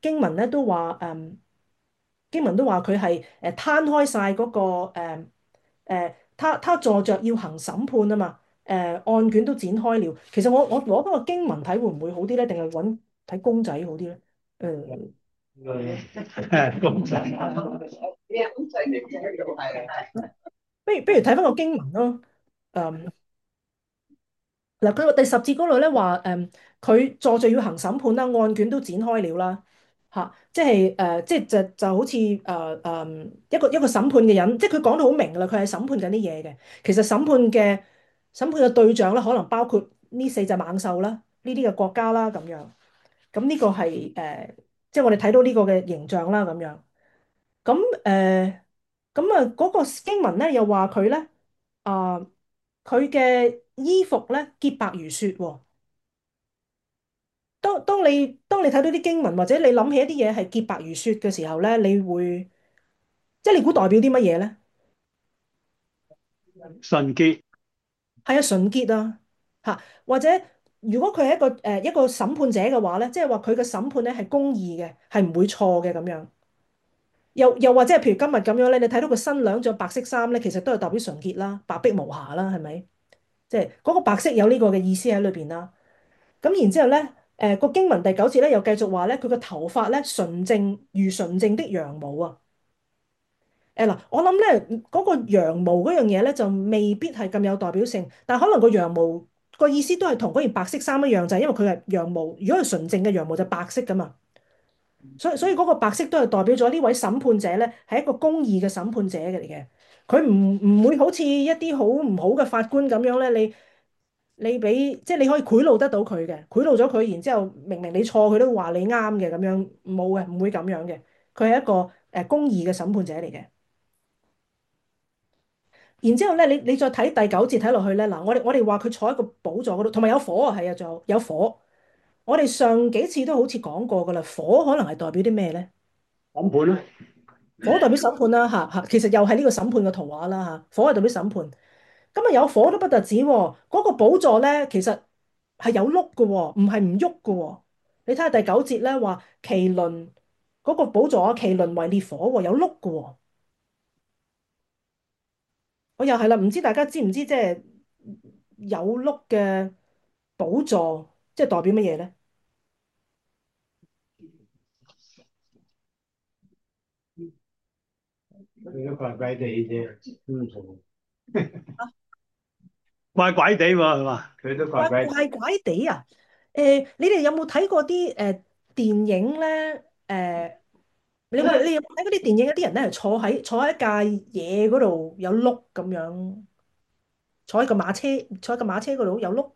經文都話佢係攤開晒嗰個他坐着要行審判啊嘛，案卷都展開了。其實我攞嗰個經文睇會唔會好啲咧？定係揾睇公仔好啲咧？ 公仔。 不如睇翻個經文咯。誒、嗱，佢話第十節嗰度咧話，佢坐着要行審判啦，案卷都展開了啦，嚇、即係即係就好似一個審判嘅人，即係佢講到好明㗎啦，佢係審判緊啲嘢嘅。其實審判嘅對象咧，可能包括呢四隻猛獸啦，呢啲嘅國家啦咁樣。咁呢個係即係我哋睇到呢個嘅形象啦咁樣。咁嗰個經文咧又話佢咧啊，佢嘅衣服咧潔白如雪喎。當你睇到啲經文或者你諗起一啲嘢係潔白如雪嘅時候咧，即係你估代表啲乜嘢咧？ 純潔。 係啊，純潔啊嚇，或者如果佢係一個審判者嘅話咧，即係話佢嘅審判咧係公義嘅，係唔會錯嘅咁樣。又或者係譬如今日咁樣咧，你睇到個新娘着白色衫咧，其實都係代表純潔啦，白璧無瑕啦，係咪？即係嗰個白色有呢個嘅意思喺裏邊啦。咁然之後咧，個經文第九節咧又繼續話咧，佢個頭髮咧純正如純正的羊毛啊。嗱，我諗咧嗰個羊毛嗰樣嘢咧就未必係咁有代表性，但係可能個羊毛個意思都係同嗰件白色衫一樣，就係因為佢係羊毛。如果係純正嘅羊毛就白色噶嘛，所以嗰個白色都係代表咗呢位審判者咧係一個公義嘅審判者嚟嘅。佢唔會好似一啲好唔好嘅法官咁樣咧，你俾即係你可以賄賂得到佢嘅，賄賂咗佢，然之後明明你錯，佢都話你啱嘅咁樣，冇嘅，唔會咁樣嘅。佢係一個公義嘅審判者嚟嘅。然之後咧，你再睇第九節睇落去咧，嗱，我哋話佢坐喺個寶座嗰度，同埋有火啊，係啊，仲有火。我哋上幾次都好似講過噶啦，火可能係代表啲咩咧？ 審判咧。 火代表審判啦，嚇嚇，其實又係呢個審判嘅圖畫啦，嚇。火係代表審判。咁啊有火都不特止喎，嗰個寶座咧其實係有碌嘅喎，唔係唔喐嘅喎。你睇下第九節咧話，麒麟嗰個寶座啊，麒麟為烈火喎，有碌嘅喎。我又係啦，唔知大家知唔知即係有碌嘅寶座，即係代表乜嘢咧？ 佢都怪怪地啫。怪怪地喎係嘛？佢都怪怪。 怪怪地啊！你哋有冇睇過啲電影咧？你有冇睇嗰啲電影？有啲人咧係坐喺一架嘢嗰度有碌咁樣，坐喺個馬車嗰度有碌，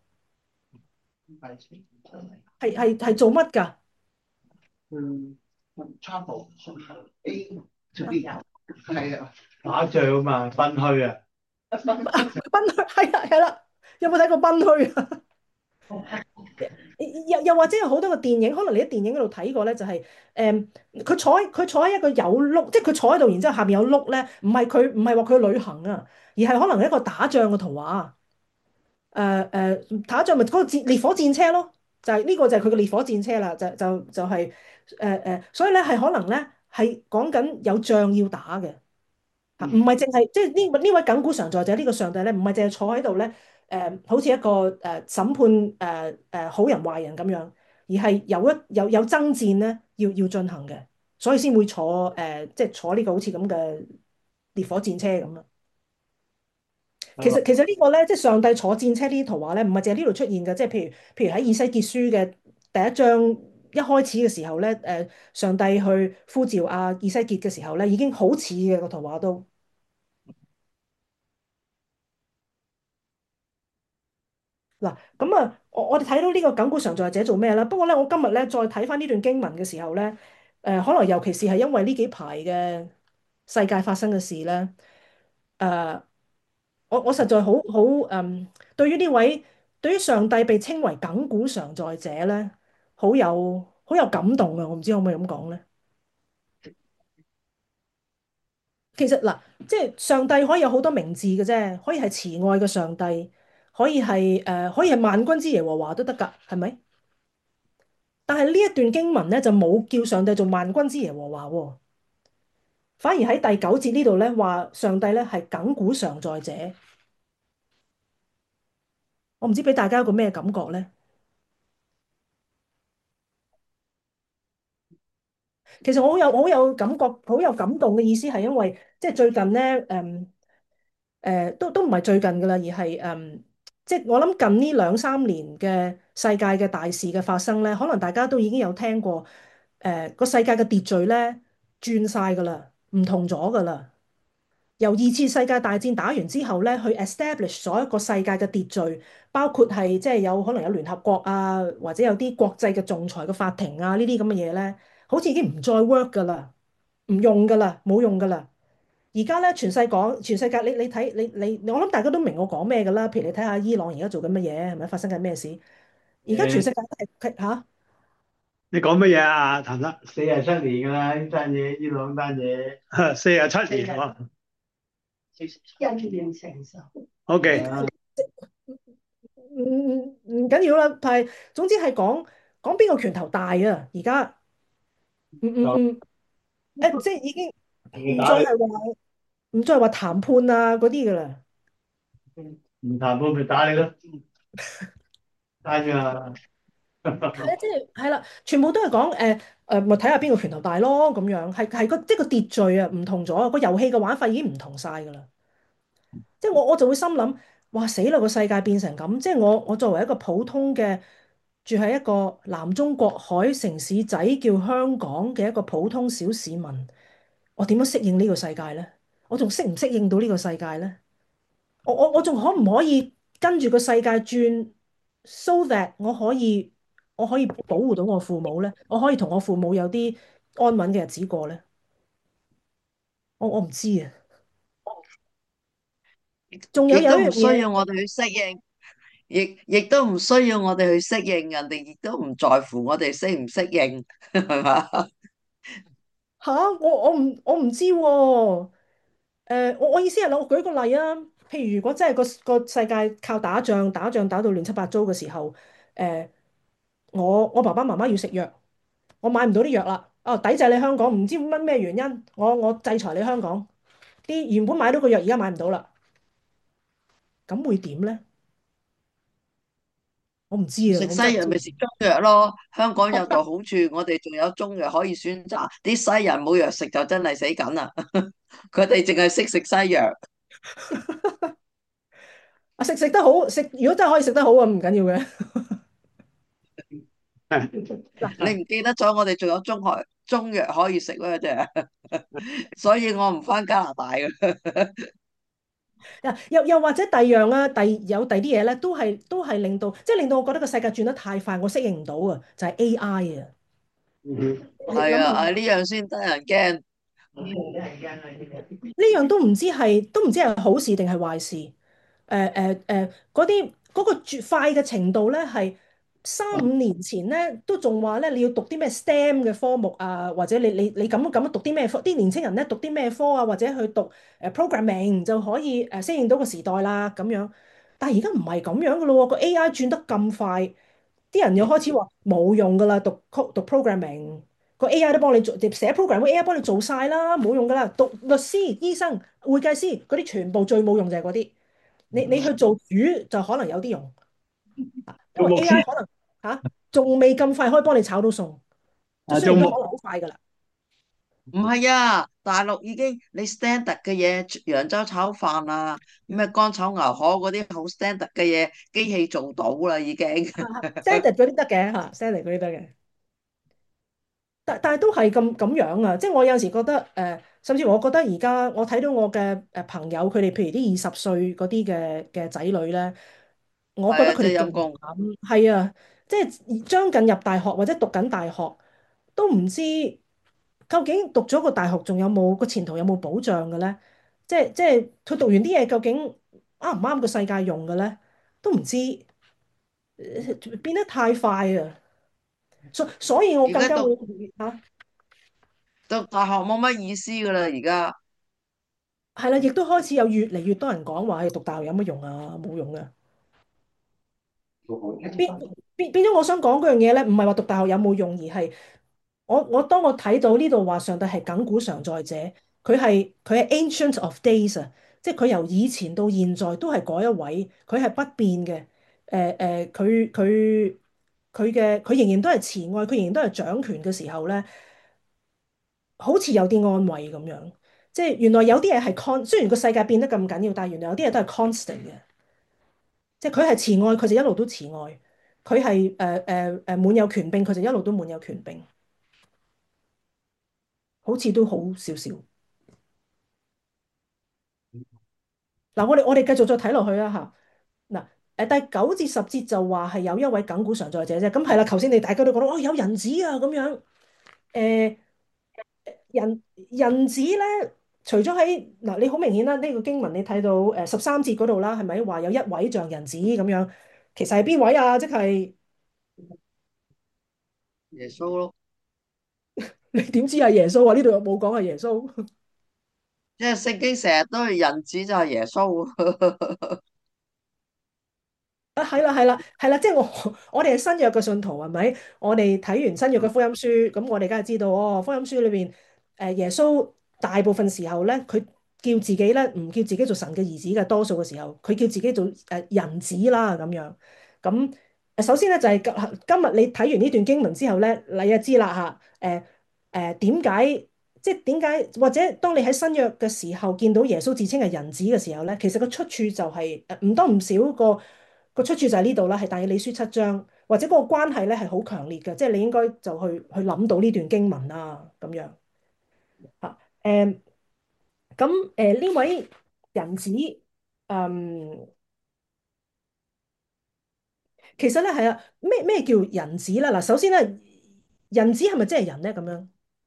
係做乜㗎？ 嗯，travel 係啊，打仗啊嘛，奔去啊。 奔去係啦係啦， 有冇睇過賓虛啊？又或者有好多個電影，可能你喺電影嗰度睇過咧，就係佢坐喺一個有碌，即係佢坐喺度，然之後下面有碌咧，唔係話佢去旅行啊，而係可能一個打仗嘅圖畫。打仗咪嗰個烈火戰車咯，呢個就係佢嘅烈火戰車啦，就係所以咧係可能咧係講緊有仗要打嘅。嚇，唔係淨係即係呢位亙古常在者呢個上帝咧，唔係淨係坐喺度咧，好似一個審判好人壞人咁樣，而係有爭戰咧要進行嘅，所以先會即係坐呢個好似咁嘅烈火戰車咁啊。其實呢個咧，即係上帝坐戰車呢啲圖畫咧，唔係淨係呢度出現嘅，即係譬如喺以西結書嘅第一章一開始嘅時候咧，上帝去呼召以西結嘅時候咧，已經好似嘅個圖畫都。嗱，咁啊，我哋睇到呢個亙古常在者做咩啦？不過咧，我今日咧再睇翻呢段經文嘅時候咧，可能尤其是係因為呢幾排嘅世界發生嘅事咧，誒、我實在對於呢位對於上帝被稱為亙古常在者咧，好有感動啊！我唔知可唔可以咁講咧？其實嗱，即係上帝可以有好多名字嘅啫，可以係慈愛嘅上帝，可以係萬軍之耶和華都得㗎，係咪？但係呢一段經文咧就冇叫上帝做萬軍之耶和華喎，反而喺第九節呢度咧話上帝咧係亙古常在者。我唔知俾大家一個咩感覺咧？其實我好有感覺，好有感動嘅意思係因為即係最近咧，都唔係最近噶啦，而係即係我諗近呢兩三年嘅世界嘅大事嘅發生咧，可能大家都已經有聽過，個世界嘅秩序咧轉晒噶啦，唔同咗噶啦。由二次世界大戰打完之後咧，去 establish 咗一個世界嘅秩序，包括係即係有可能有聯合國啊，或者有啲國際嘅仲裁嘅法庭啊，呢啲咁嘅嘢咧，好似已經唔再 work 噶啦，唔用噶啦，冇用噶啦。而家咧，全世界，你睇我諗大家都明我講咩噶啦。譬如你睇下伊朗而家做緊乜嘢，係咪發生緊咩事？而家全世界都係嚇。 你講乜嘢啊，譚生？ 47年噶啦，呢單嘢，呢兩單嘢。 47年喎。 因應承受。 OK。 唔緊要啦，係總之係講邊個拳頭大啊！而家唔唔唔即係已經唔再係話談判啊嗰啲噶啦。 唔談判咪打你咯，單噶。 係啊，即係啦，全部都係講咪睇下邊個拳頭大咯咁樣，係即係個秩序啊唔同咗，個遊戲嘅玩法已經唔同晒噶啦。即係我就會心諗，哇死啦！個世界變成咁，即係我作為一個普通嘅住喺一個南中國海城市仔叫香港嘅一個普通小市民，我點樣適應呢個世界呢？我仲適唔適應到呢個世界呢？我仲可唔可以跟住個世界轉，so that 我可以保護到我父母呢？我可以同我父母有啲安穩嘅日子過呢？我唔知啊。仲有亦都唔一樣嘢。 需要我哋去適應，亦都唔需要我哋去適應，人哋亦都唔在乎我哋適唔適應，係嘛？ 吓，我唔知喎。我意思係我舉個例啊。譬如如果真係個世界靠打仗打到亂七八糟嘅時候，誒、我爸爸媽媽要食藥，我買唔到啲藥啦。哦，抵制你香港，唔知乜咩原因，我制裁你香港。啲原本買到個藥，而家買唔到啦，咁會點咧？我唔知啊， 食我真係唔知。 西藥咪食中藥咯，香港有個好處，我哋仲有中藥可以選擇。啲西人冇藥食就真係死緊啦，佢哋淨係識食西藥。 食得好食，如果真係可以食得好啊，唔緊要嘅。 你唔記得咗我哋仲有中藥可以食咩啫？所以我唔翻加拿大嘅。 又或者第二樣啦，第二啲嘢咧，都係令到我覺得個世界轉得太快，我適應唔到啊！就係 AI 啊。 嗯你諗下， 係啊，呢樣先得人驚。 呢樣都唔知係好事定係壞事。嗰啲嗰個絕快嘅程度咧，係3、5年前咧都仲話咧你要讀啲咩 STEM 嘅科目啊，或者你咁樣讀啲咩科，啲年青人咧讀啲咩科啊，或者去讀programming 就可以適應到個時代啦咁樣。但係而家唔係咁樣噶咯喎，個 AI 轉得咁快，啲人又開始話冇用噶啦，讀 programming 個 AI 都幫你做，寫 program 個 AI 幫你做晒啦，冇用噶啦。讀律師、醫生、會計師嗰啲全部最冇用就係嗰啲。你去做主就可能有啲用，因為做牧 AI 師可能仲未咁快可以幫你炒到餸，就雖做牧然都可能好快噶啦。 唔係啊，大陸已經你 standard 嘅嘢，揚州炒飯啊，咩乾炒牛河嗰啲好 standard 嘅嘢，機器做到啦已經。 standard 嗰啲得嘅standard 嗰啲得嘅，但係都係咁樣啊！即係我有陣時覺得甚至乎我覺得而家我睇到我嘅朋友佢哋譬如啲20歲嗰啲嘅仔女咧，我覺係啊， 得佢哋勁真係陰公。 慘，係啊，即係將近入大學或者讀緊大學都唔知究竟讀咗個大學仲有冇個前途有冇保障嘅咧？即係佢讀完啲嘢究竟啱唔啱個世界用嘅咧？都唔知，變得太快啊！所以我更加會而家讀嚇。 讀大學冇乜意思噶啦，而家係啦，亦都開始有越嚟越多人講話，讀大學有乜用啊？冇用啊！變變咗，我想講嗰樣嘢咧，唔係話讀大學有冇用，而係當我睇到呢度話上帝係亙古常在者，佢係 Ancient of Days 啊，即係佢由以前到現在都係嗰一位，佢係不變嘅。佢仍然都係慈愛，佢仍然都係掌權嘅時候咧，好似有啲安慰咁樣。即係原來有啲嘢係雖然個世界變得咁緊要，但係原來有啲嘢都係 constant 嘅。即係佢係慈愛，佢就一路都慈愛；佢係滿有權柄，佢就一路都滿有權柄。好似都好少少。嗱，我哋繼續再睇落去啊嚇。嗱，第9至10節就話係有一位亙古常在者啫。咁係啦，頭先你大家都講到哦，有人子啊咁樣。誒、人子咧，除咗喺嗱，你好明顯啦，呢個經文你睇到13節嗰度啦，係咪話有一位像人子咁樣？其實係邊位啊？即係耶穌咯， 你點知係耶穌啊？呢度又冇講係耶穌。 即係聖經成日都係人子就係耶穌。 係啦，係啦，係啦，即係我哋係新約嘅信徒，係咪？我哋睇完新約嘅福音書，咁我哋梗係知道哦。福音書裏邊，耶穌大部分時候咧，佢叫自己咧，唔叫自己做神嘅兒子嘅，多數嘅時候，佢叫自己做人子啦咁樣。咁首先咧就係今日你睇完呢段經文之後咧，你就知啦嚇。點解？即係點解？或者當你喺新約嘅時候見到耶穌自稱係人子嘅時候咧，其實個出處就係唔多唔少個出處就係呢度啦，係但以理書7章，或者嗰個關係咧係好強烈嘅，即係你應該就去諗到呢段經文啦咁樣嚇。咁呢位人子，嗯，其實咧係啊，咩叫人子咧？嗱，首先咧，人子係咪真係人咧？咁樣？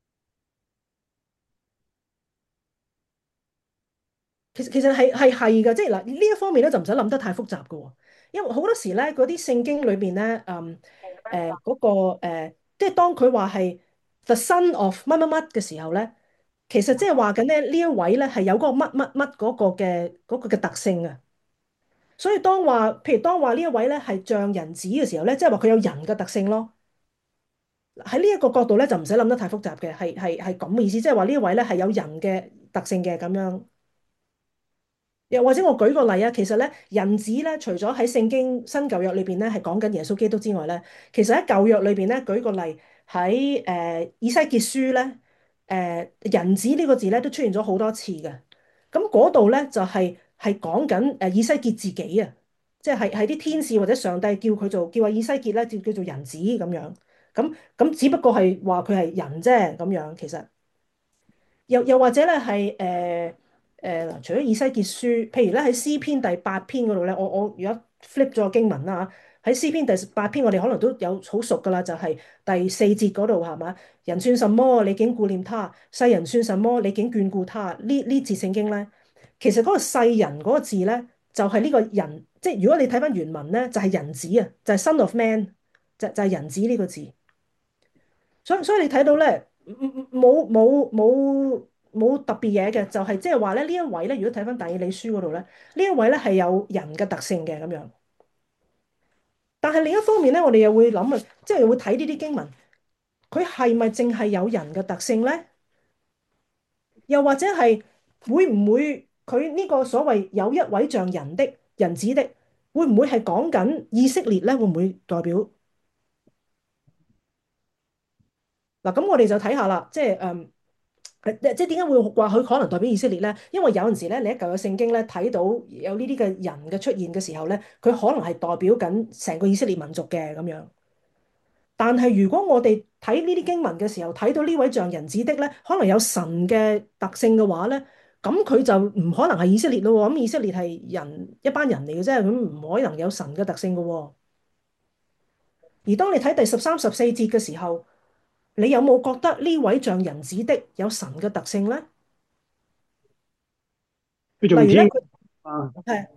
其實係㗎，即係嗱呢一方面咧就唔使諗得太複雜㗎喎，因為好多時咧嗰啲聖經裏邊咧，嗰個即係當佢話係 the son of 乜乜乜嘅時候咧，其實即係話緊咧呢一位咧係有嗰個乜乜乜嗰個嘅特性啊，所以譬如當話呢一位咧係像人子嘅時候咧，即係話佢有人嘅特性咯。喺呢一個角度咧就唔使諗得太複雜嘅，係咁嘅意思，即係話呢一位咧係有人嘅特性嘅咁樣。又或者我舉個例啊，其實咧人子咧，除咗喺聖經新舊約裏邊咧係講緊耶穌基督之外咧，其實喺舊約裏邊咧，舉個例喺以西結書咧，人子呢個字咧都出現咗好多次嘅。咁嗰度咧就係講緊以西結自己啊，即係啲天使或者上帝叫阿以西結咧叫做人子咁樣。咁只不過係話佢係人啫咁樣，其實。又或者咧係嗱，除咗以西結書，譬如咧喺詩篇第8篇嗰度咧，我而家 flip 咗個經文啦嚇，喺詩篇第8篇我哋可能都有好熟噶啦，就係第4節嗰度係嘛？人算什麼，你竟顧念他；世人算什麼，你竟眷顧他。呢節聖經咧，其實嗰個世人嗰個字咧， 就係呢個人，即係如果你睇翻原文咧，就係人子啊，就係 Son of Man，就係人子呢個字。所以你睇到咧，冇特別嘢嘅，就係即係話咧呢一位咧，如果睇翻但以理書嗰度咧，呢一位咧係有人嘅特性嘅咁樣。但係另一方面咧，我哋又會諗啊，即係又會睇呢啲經文，佢係咪淨係有人嘅特性咧？又或者係會唔會佢呢個所謂有一位像人的人子的，會唔會係講緊以色列咧？會唔會代表嗱？咁我哋就睇下啦，即係即係點解會話佢可能代表以色列咧？因為有陣時咧，你喺舊嘅聖經咧睇到有呢啲嘅人嘅出現嘅時候咧，佢可能係代表緊成個以色列民族嘅咁樣。但係如果我哋睇呢啲經文嘅時候，睇到呢位像人子的咧，可能有神嘅特性嘅話咧，咁佢就唔可能係以色列咯喎。咁以色列係人一班人嚟嘅啫，咁唔可能有神嘅特性嘅喎。而當你睇第13、14節嘅時候，你有冇覺得呢位像人子的有神嘅特性咧？ 佢從天例如咧，佢啊， 係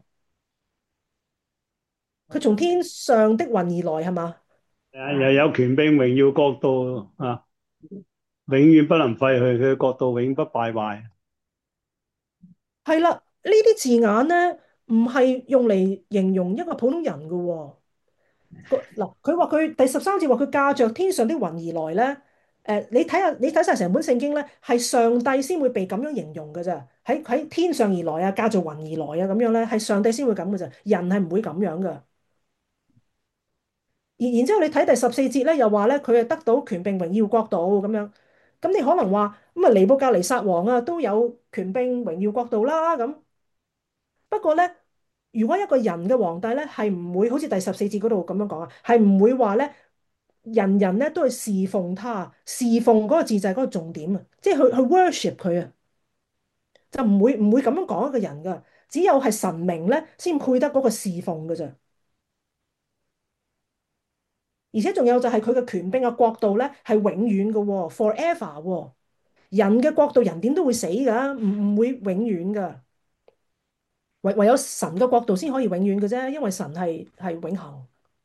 佢從天上的雲而來係嘛？ 又有權柄、榮耀、國度啊，永遠不能廢去，佢嘅國度永不敗壞。 係啦，呢啲字眼咧唔係用嚟形容一個普通人嘅喎。嗱，佢話佢第13節話佢駕着天上的雲而來咧。你睇晒成本聖經咧，係上帝先會被咁樣形容嘅咋。喺天上而來啊，駕着雲而來啊，咁樣咧係上帝先會咁嘅咋，人係唔會咁樣嘅。然之後你睇第14節咧，又話咧佢係得到權柄榮耀國度咁樣。咁你可能話咁啊，尼布甲尼撒王啊都有權柄榮耀國度啦咁。不過咧，如果一個人嘅皇帝咧，係唔會好似第14節嗰度咁樣講啊，係唔會話咧，人人咧都係侍奉他，侍奉嗰個字就係嗰個重點啊，即係去 worship 佢啊，就唔會咁樣講一個人噶，只有係神明咧先配得嗰個侍奉噶咋，而且仲有就係佢嘅權柄嘅國度咧係永遠嘅喎，forever 喎，人嘅國度人點都會死噶，唔會永遠噶。唯有神嘅國度先可以永遠嘅啫，因為神係永恆。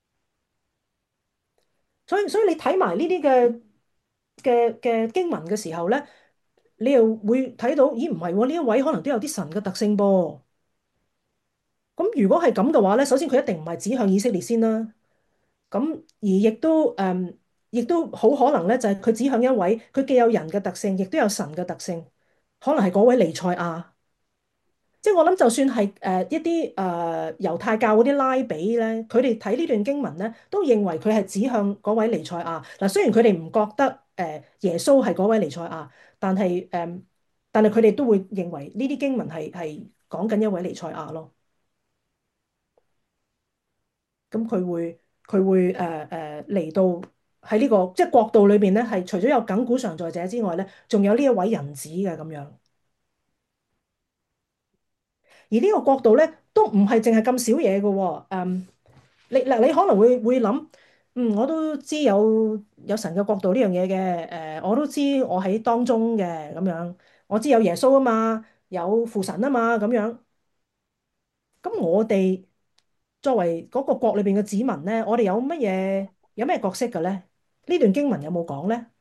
所以你睇埋呢啲嘅經文嘅時候咧，你又會睇到，咦唔係喎，呢一位可能都有啲神嘅特性噃。咁如果係咁嘅話咧，首先佢一定唔係指向以色列先啦。咁而亦都好可能咧，就係佢指向一位，佢既有人嘅特性，亦都有神嘅特性，可能係嗰位彌賽亞。即係我諗，就算係一啲猶太教嗰啲拉比咧，佢哋睇呢段經文咧，都認為佢係指向嗰位彌賽亞。嗱，雖然佢哋唔覺得耶穌係嗰位彌賽亞，但係但係佢哋都會認為呢啲經文係講緊一位彌賽亞咯。咁佢會嚟到喺呢個即係國度裏邊咧，係除咗有亙古常在者之外咧，仲有呢一位人子嘅咁樣。而呢個國度咧，都唔係淨係咁少嘢嘅喎。你可能會諗，我都知有神嘅國度呢樣嘢嘅。我都知我喺當中嘅咁樣，我知有耶穌啊嘛，有父神啊嘛咁樣。咁我哋作為嗰個國裏邊嘅子民咧，我哋有咩角色嘅咧？呢段經文有冇講咧？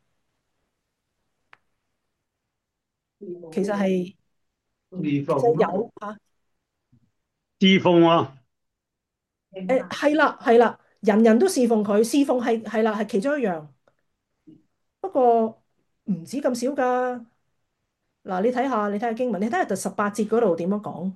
其實係其實侍奉咯， 有啊。 侍奉啊， 係啦係啦，人人都侍奉佢，侍奉係啦係其中一樣。不過唔止咁少㗎。嗱，你睇下經文，你睇下第18節嗰度點樣講？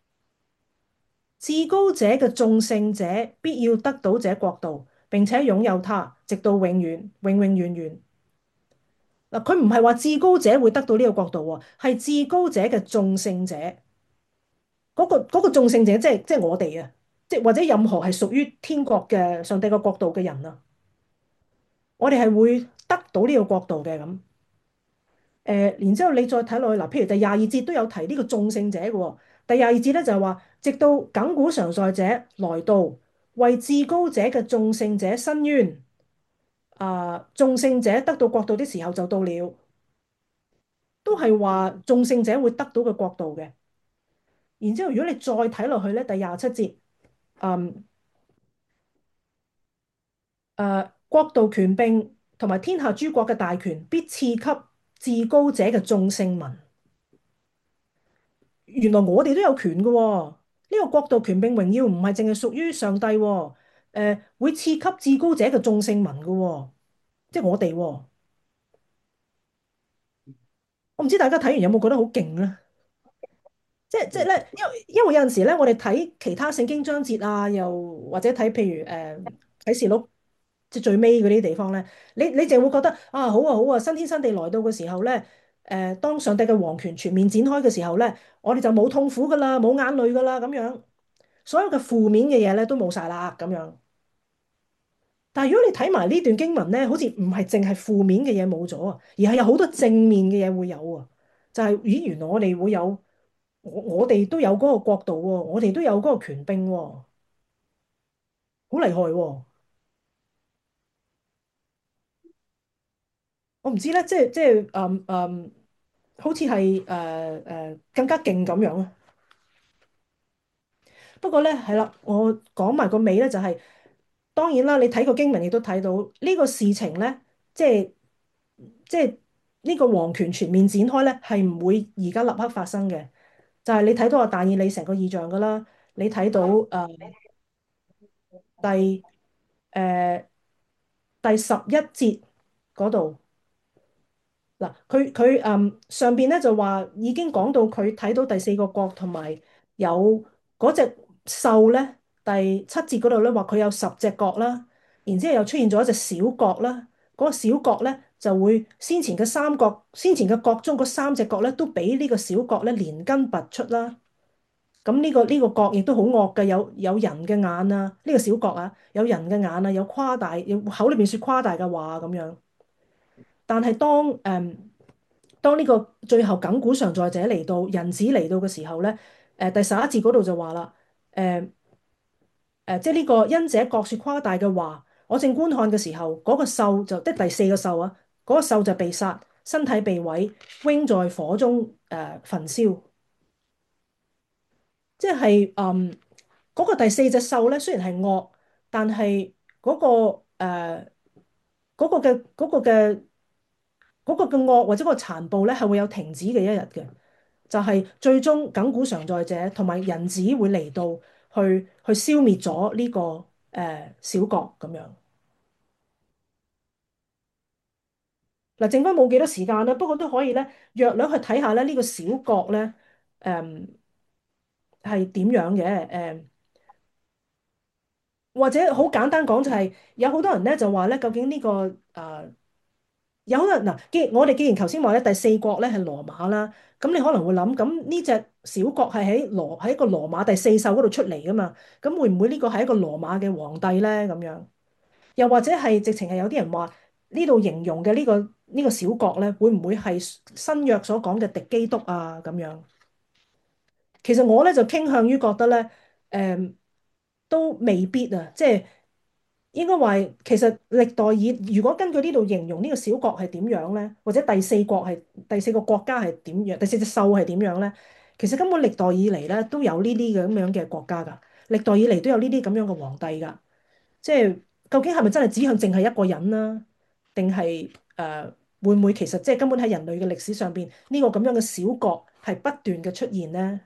至高者嘅眾聖者必要得到這國度，並且擁有它，直到永遠，永永遠遠。嗱，佢唔係話至高者會得到呢個國度喎，係至高者嘅眾聖者。嗰個眾聖者即係我哋啊，即係或者任何係屬於天國嘅上帝嘅國度嘅人啊，我哋係會得到呢個國度嘅咁。然之後你再睇落去嗱，譬如第22節都有提呢個眾聖者嘅喎。第22節咧就係話，直到亙古常在者來到，為至高者嘅眾聖者伸冤。眾聖者得到國度的時候就到了，都係話眾聖者會得到嘅國度嘅。 然之後如果你再睇落去咧，第27節，嗯國度權柄同埋天下諸國嘅大權，必賜給至高者嘅眾聖民。原來我哋都有權嘅喎，呢個國度權柄榮耀唔係淨係屬於上帝喎，會賜給至高者嘅眾聖民嘅喎，即係我哋喎。我唔知大家睇完有冇覺得好勁咧？即係咧，因為有陣時咧，我哋睇其他聖經章節啊，又或者睇譬如啟示錄即係最尾嗰啲地方咧，你淨會覺得啊好啊好啊，新天新地來到嘅時候咧，當上帝嘅王權全面展開嘅時候咧，我哋就冇痛苦噶啦，冇眼淚噶啦咁樣，所有嘅負面嘅嘢咧都冇晒啦咁樣。但係如果你睇埋呢段經文咧，好似唔係淨係負面嘅嘢冇咗啊，而係有好多正面嘅嘢會有啊，就係咦原來我哋會有。我哋都有嗰個國度喎，我哋都有嗰個權柄喎，好厲害喎！我唔知咧，即係好似係更加勁咁樣啊！不過咧係啦，我講埋個尾咧就係、當然啦，你睇個經文亦都睇到呢個事情咧，即係即係呢個皇權全面展開咧，係唔會而家立刻發生嘅。就係你睇到啊，但以理成個異象噶啦，你睇到第誒第11節嗰度。嗱，佢上邊咧就話已經講到佢睇到第四個國同埋有嗰隻獸咧，第7節嗰度咧話佢有10隻角啦，然之後又出現咗一隻小角啦，嗰個小角咧就會先前嘅角中嗰3隻角咧都俾呢個小角咧連根拔出啦。咁呢個角亦都好惡嘅，有人嘅眼啊，呢個小角啊，有人嘅眼啊，有誇大，有口裏邊説誇大嘅話咁樣。但係當呢個最後亙古常在者嚟到，人子嚟到嘅時候咧，第11節嗰度就話啦，即係呢個因這角說誇大嘅話，我正觀看嘅時候，嗰、個獸就即係第四個獸啊，嗰、個獸就被殺，身體被毀，扔在火中焚燒。即係嗰個第四隻獸咧，雖然係惡，但係嗰、個嗰、個嘅惡或者個殘暴咧，係會有停止嘅一日嘅。就係最終亙古常在者同埋人子會嚟到去消滅咗呢、個小國咁樣。嗱，剩翻冇幾多時間啦，不過都可以咧，約略去睇下咧呢個小國咧誒係點樣嘅或者好簡單講就係、有好多人咧就話咧，究竟呢、有可能嗱，我哋既然頭先話咧第四國咧係羅馬啦，咁你可能會諗，咁呢隻小國係喺一個羅馬第四獸嗰度出嚟噶嘛？咁會唔會呢個係一個羅馬嘅皇帝咧？咁樣又或者係直情係有啲人話呢度形容嘅呢個小國咧，會唔會係新約所講嘅敵基督啊？咁樣其實我咧就傾向於覺得咧，誒、都未必啊，即係。應該話其實歷代以如果根據呢度形容呢個小國係點樣咧，或者第四個國家係點樣，第四隻獸係點樣咧？其實根本歷代以嚟咧都有呢啲咁樣嘅國家㗎，歷代以嚟都有呢啲咁樣嘅皇帝㗎。即係究竟係咪真係指向淨係一個人啦？定係會唔會其實即係根本喺人類嘅歷史上邊呢個咁樣嘅小國係不斷嘅出現咧？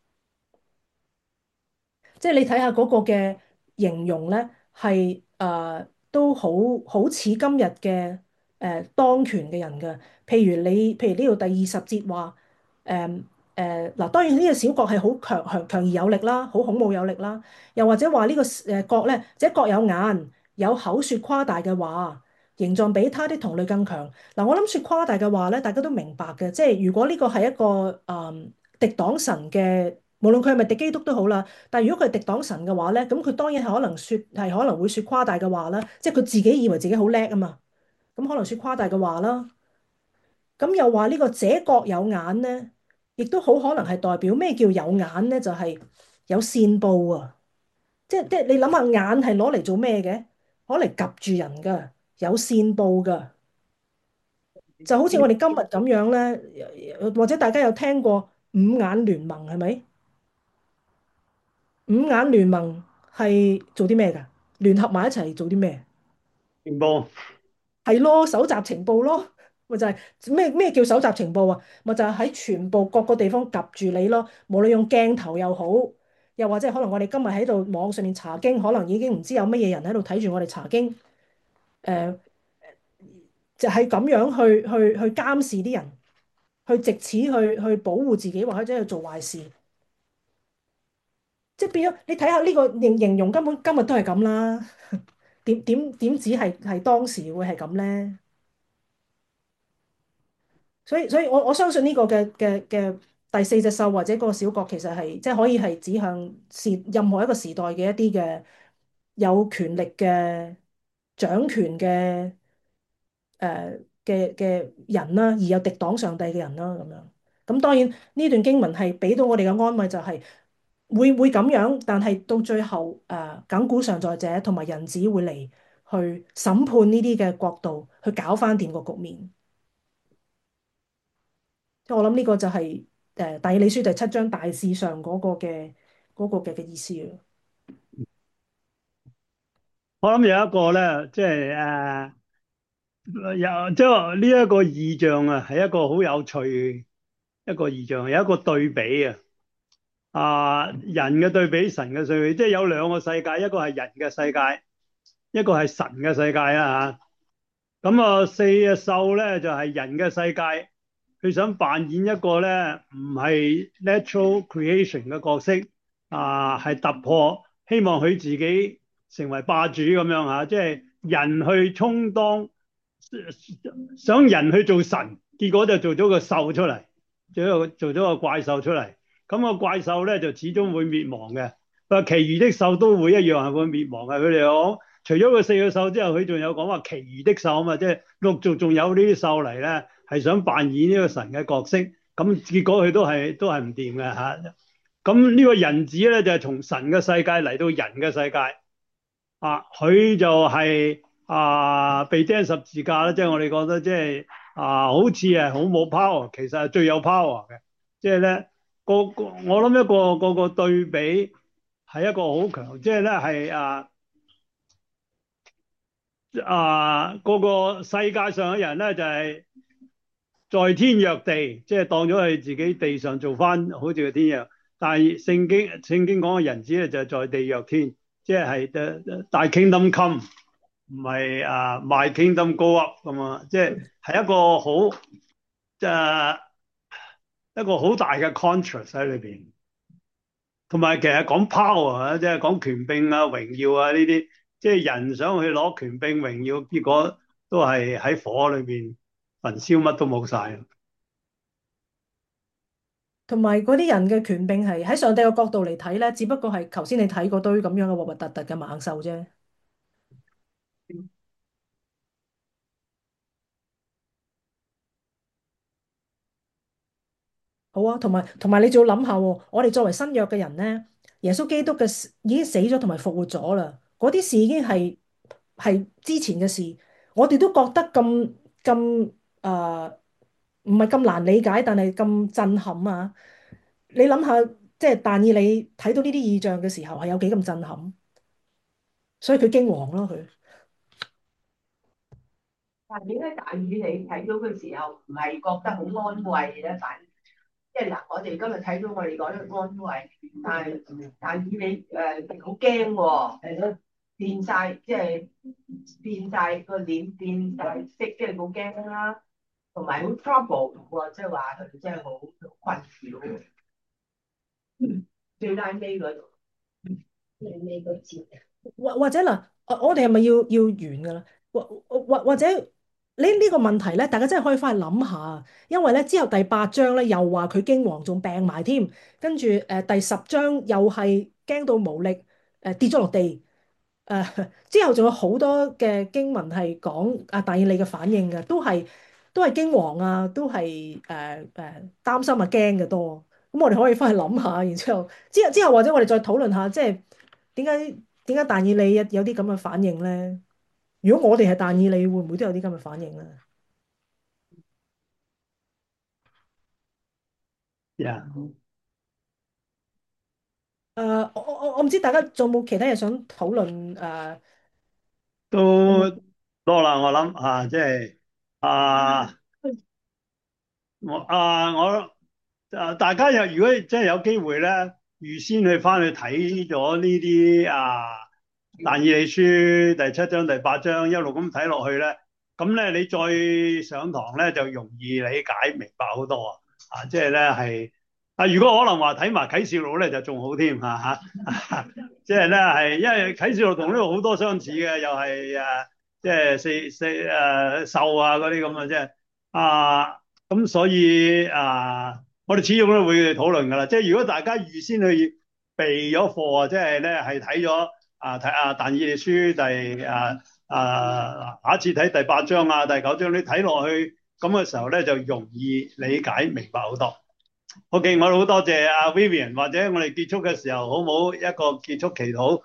即係你睇下嗰個嘅形容咧，係都好似今日嘅當權嘅人嘅。譬如呢度第20節話嗱，當然呢個小國係好強而有力啦，好孔武有力啦。又或者話呢個國咧，即係各有眼，有口説誇大嘅話，形狀比他的同類更強。嗱，我諗説誇大嘅話咧，大家都明白嘅。即係如果呢個係一個敵擋神嘅，無論佢係咪敵基督都好啦。但係如果佢係敵擋神嘅話咧，咁佢當然係可能會説誇大嘅話啦，即係佢自己以為自己好叻啊嘛，咁可能説誇大嘅話啦。咁又話呢個這國有眼咧，亦都好可能係代表咩叫有眼咧？就係有線報啊！即係你諗下眼係攞嚟做咩嘅？攞嚟及住人噶，有線報噶，就好似我哋今日咁樣咧，或者大家有聽過五眼聯盟係咪？ 五眼聯盟係做啲咩㗎？聯合埋一齊做啲咩？ 情報係咯，搜集情報咯，咪就係咩叫搜集情報啊？咪就係喺全部各個地方及住你咯，無論用鏡頭又好，又或者可能我哋今日喺度網上面查經，可能已經唔知有乜嘢人喺度睇住我哋查經，誒、就係咁樣去監視啲人，去藉此去保護自己，或者去做壞事，即係變咗你睇下呢個形容根本今日都係咁啦，點止係當時會係咁咧？所以我相信呢個嘅第四隻獸或者個小國其實係即係可以係指向任何一個時代嘅一啲嘅有權力嘅掌權嘅人啦，而有敵擋上帝嘅人啦咁樣。咁當然呢段經文係俾到我哋嘅安慰就係會咁樣，但係到最後亙古常在者同埋人子會嚟去審判呢啲嘅國度，去搞翻掂個局面。即係我諗呢個就係但以理書第七章大致上嗰個嘅意思咯。 我諗有一個咧，即係有即係呢一個異象啊，係一個好有趣一個異象，有一個對比啊。人嘅對比，神嘅對比，即係有兩個世界，一個係人嘅世界，一個係神嘅世界啦嚇。咁四隻獸咧就係人嘅世界，佢想扮演一個咧唔係 natural creation 嘅角色係突破，希望佢自己成為霸主咁樣嚇，即係人去充當，想人去做神，結果就做咗個獸出嚟，做咗個怪獸出嚟。咁個怪獸咧就始終會滅亡嘅，佢話其餘的獸都會一樣係會滅亡嘅。佢哋講除咗個四個獸之後，佢仲有講話其餘的獸啊嘛，即係陸續仲有呢啲獸嚟咧，係想扮演呢個神嘅角色。咁結果佢都係唔掂嘅嚇。咁呢個人子咧就係從神嘅世界嚟到人嘅世界佢就係被釘十字架啦，即係我哋覺得即係好似係好冇 power，其實係最有 power 嘅，即係咧。我諗一個對比係一個好強，即係咧係個世界上嘅人咧就係在天若地，即係當咗佢自己地上做翻好似個天一樣。但係聖經講嘅人子咧就係在地若天，即係大 kingdom come，唔係my kingdom go up 咁啊，即係一個好一個好大嘅 contrast 喺裏邊。同埋其實講 power 即係講權柄榮耀呢啲，即係人想去攞權柄榮耀，結果都係喺火裏邊焚燒，乜都冇晒。 同埋嗰啲人嘅權柄係喺上帝嘅角度嚟睇咧，只不過係頭先你睇嗰堆咁樣嘅核核突突嘅猛獸啫。好啊，同埋你仲要諗下喎，我哋作為新約嘅人咧，耶穌基督嘅已經死咗同埋復活咗啦，嗰啲事已經係之前嘅事，我哋都覺得咁唔係咁難理解，但係咁震撼啊！你諗下，即係但以理睇到呢啲異象嘅時候係有幾咁震撼，所以佢驚惶咯佢。 但係點解大以你睇到嘅時候唔係覺得好安慰咧？即係嗱，我哋今日睇到我哋講得安慰，但係以你好驚喎，係咯，變晒即係變晒個臉變晒色，即係好驚啦，同埋好 trouble 喎，即係話佢真係好困擾。最拉尾嗰度，最尾嗰節。 或者嗱，我哋係咪要完㗎啦？或者呢個問題咧，大家真係可以翻去諗下，因為咧之後第八章咧又話佢驚惶，仲病埋添，跟住第十章又係驚到無力，跌咗落地，之後仲有好多嘅經文係講但以理嘅反應嘅，都係驚惶啊，都係擔心啊驚嘅多。咁我哋可以翻去諗下，然之後或者我哋再討論下，即係點解但以理有啲咁嘅反應咧？如果我哋係但以理，會唔會都有啲咁嘅反應咧？ Yeah. 我唔知大家仲有冇其他嘢想討論都多啦，我諗即係啊，我大家如果真係有機會咧，預先去翻去睇咗呢啲但以理書第七章、第八章一路咁睇落去咧，咁咧你再上堂咧就容易理解明白好多即係咧係如果可能話睇埋啟示錄咧就仲好添即係咧係因為啟示錄同呢度好多相似嘅，又係即係獸嗰啲咁嘅，即係咁所以我哋始終都會討論噶啦。即係如果大家預先去備咗課即係咧係睇咗睇但以理書下一次睇第八章第九章，你睇落去咁嘅時候咧就容易理解明白好多。OK，我好多謝Vivian，或者我哋結束嘅時候好唔好一個結束祈禱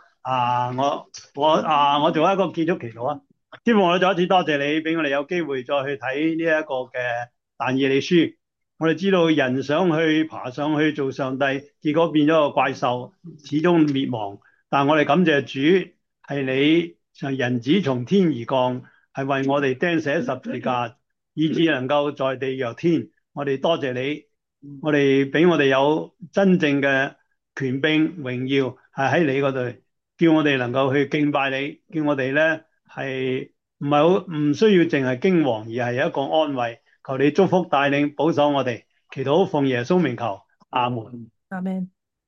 我做一個結束祈禱啊！希望我再一次多謝你，俾我哋有機會再去睇呢一個嘅但以理書。我哋知道人想去爬上去做上帝，結果變咗個怪獸，始終滅亡。但我哋感謝主，係你從人子從天而降，係為我哋釘寫十字架，以致能夠在地若天。我哋多謝你，我哋俾我哋有真正嘅權柄榮耀係喺你嗰度，叫我哋能夠去敬拜你，叫我哋咧係唔需要淨係驚惶，而係有一個安慰。求你祝福帶領保守我哋，祈禱奉耶穌名求，阿門。 阿們。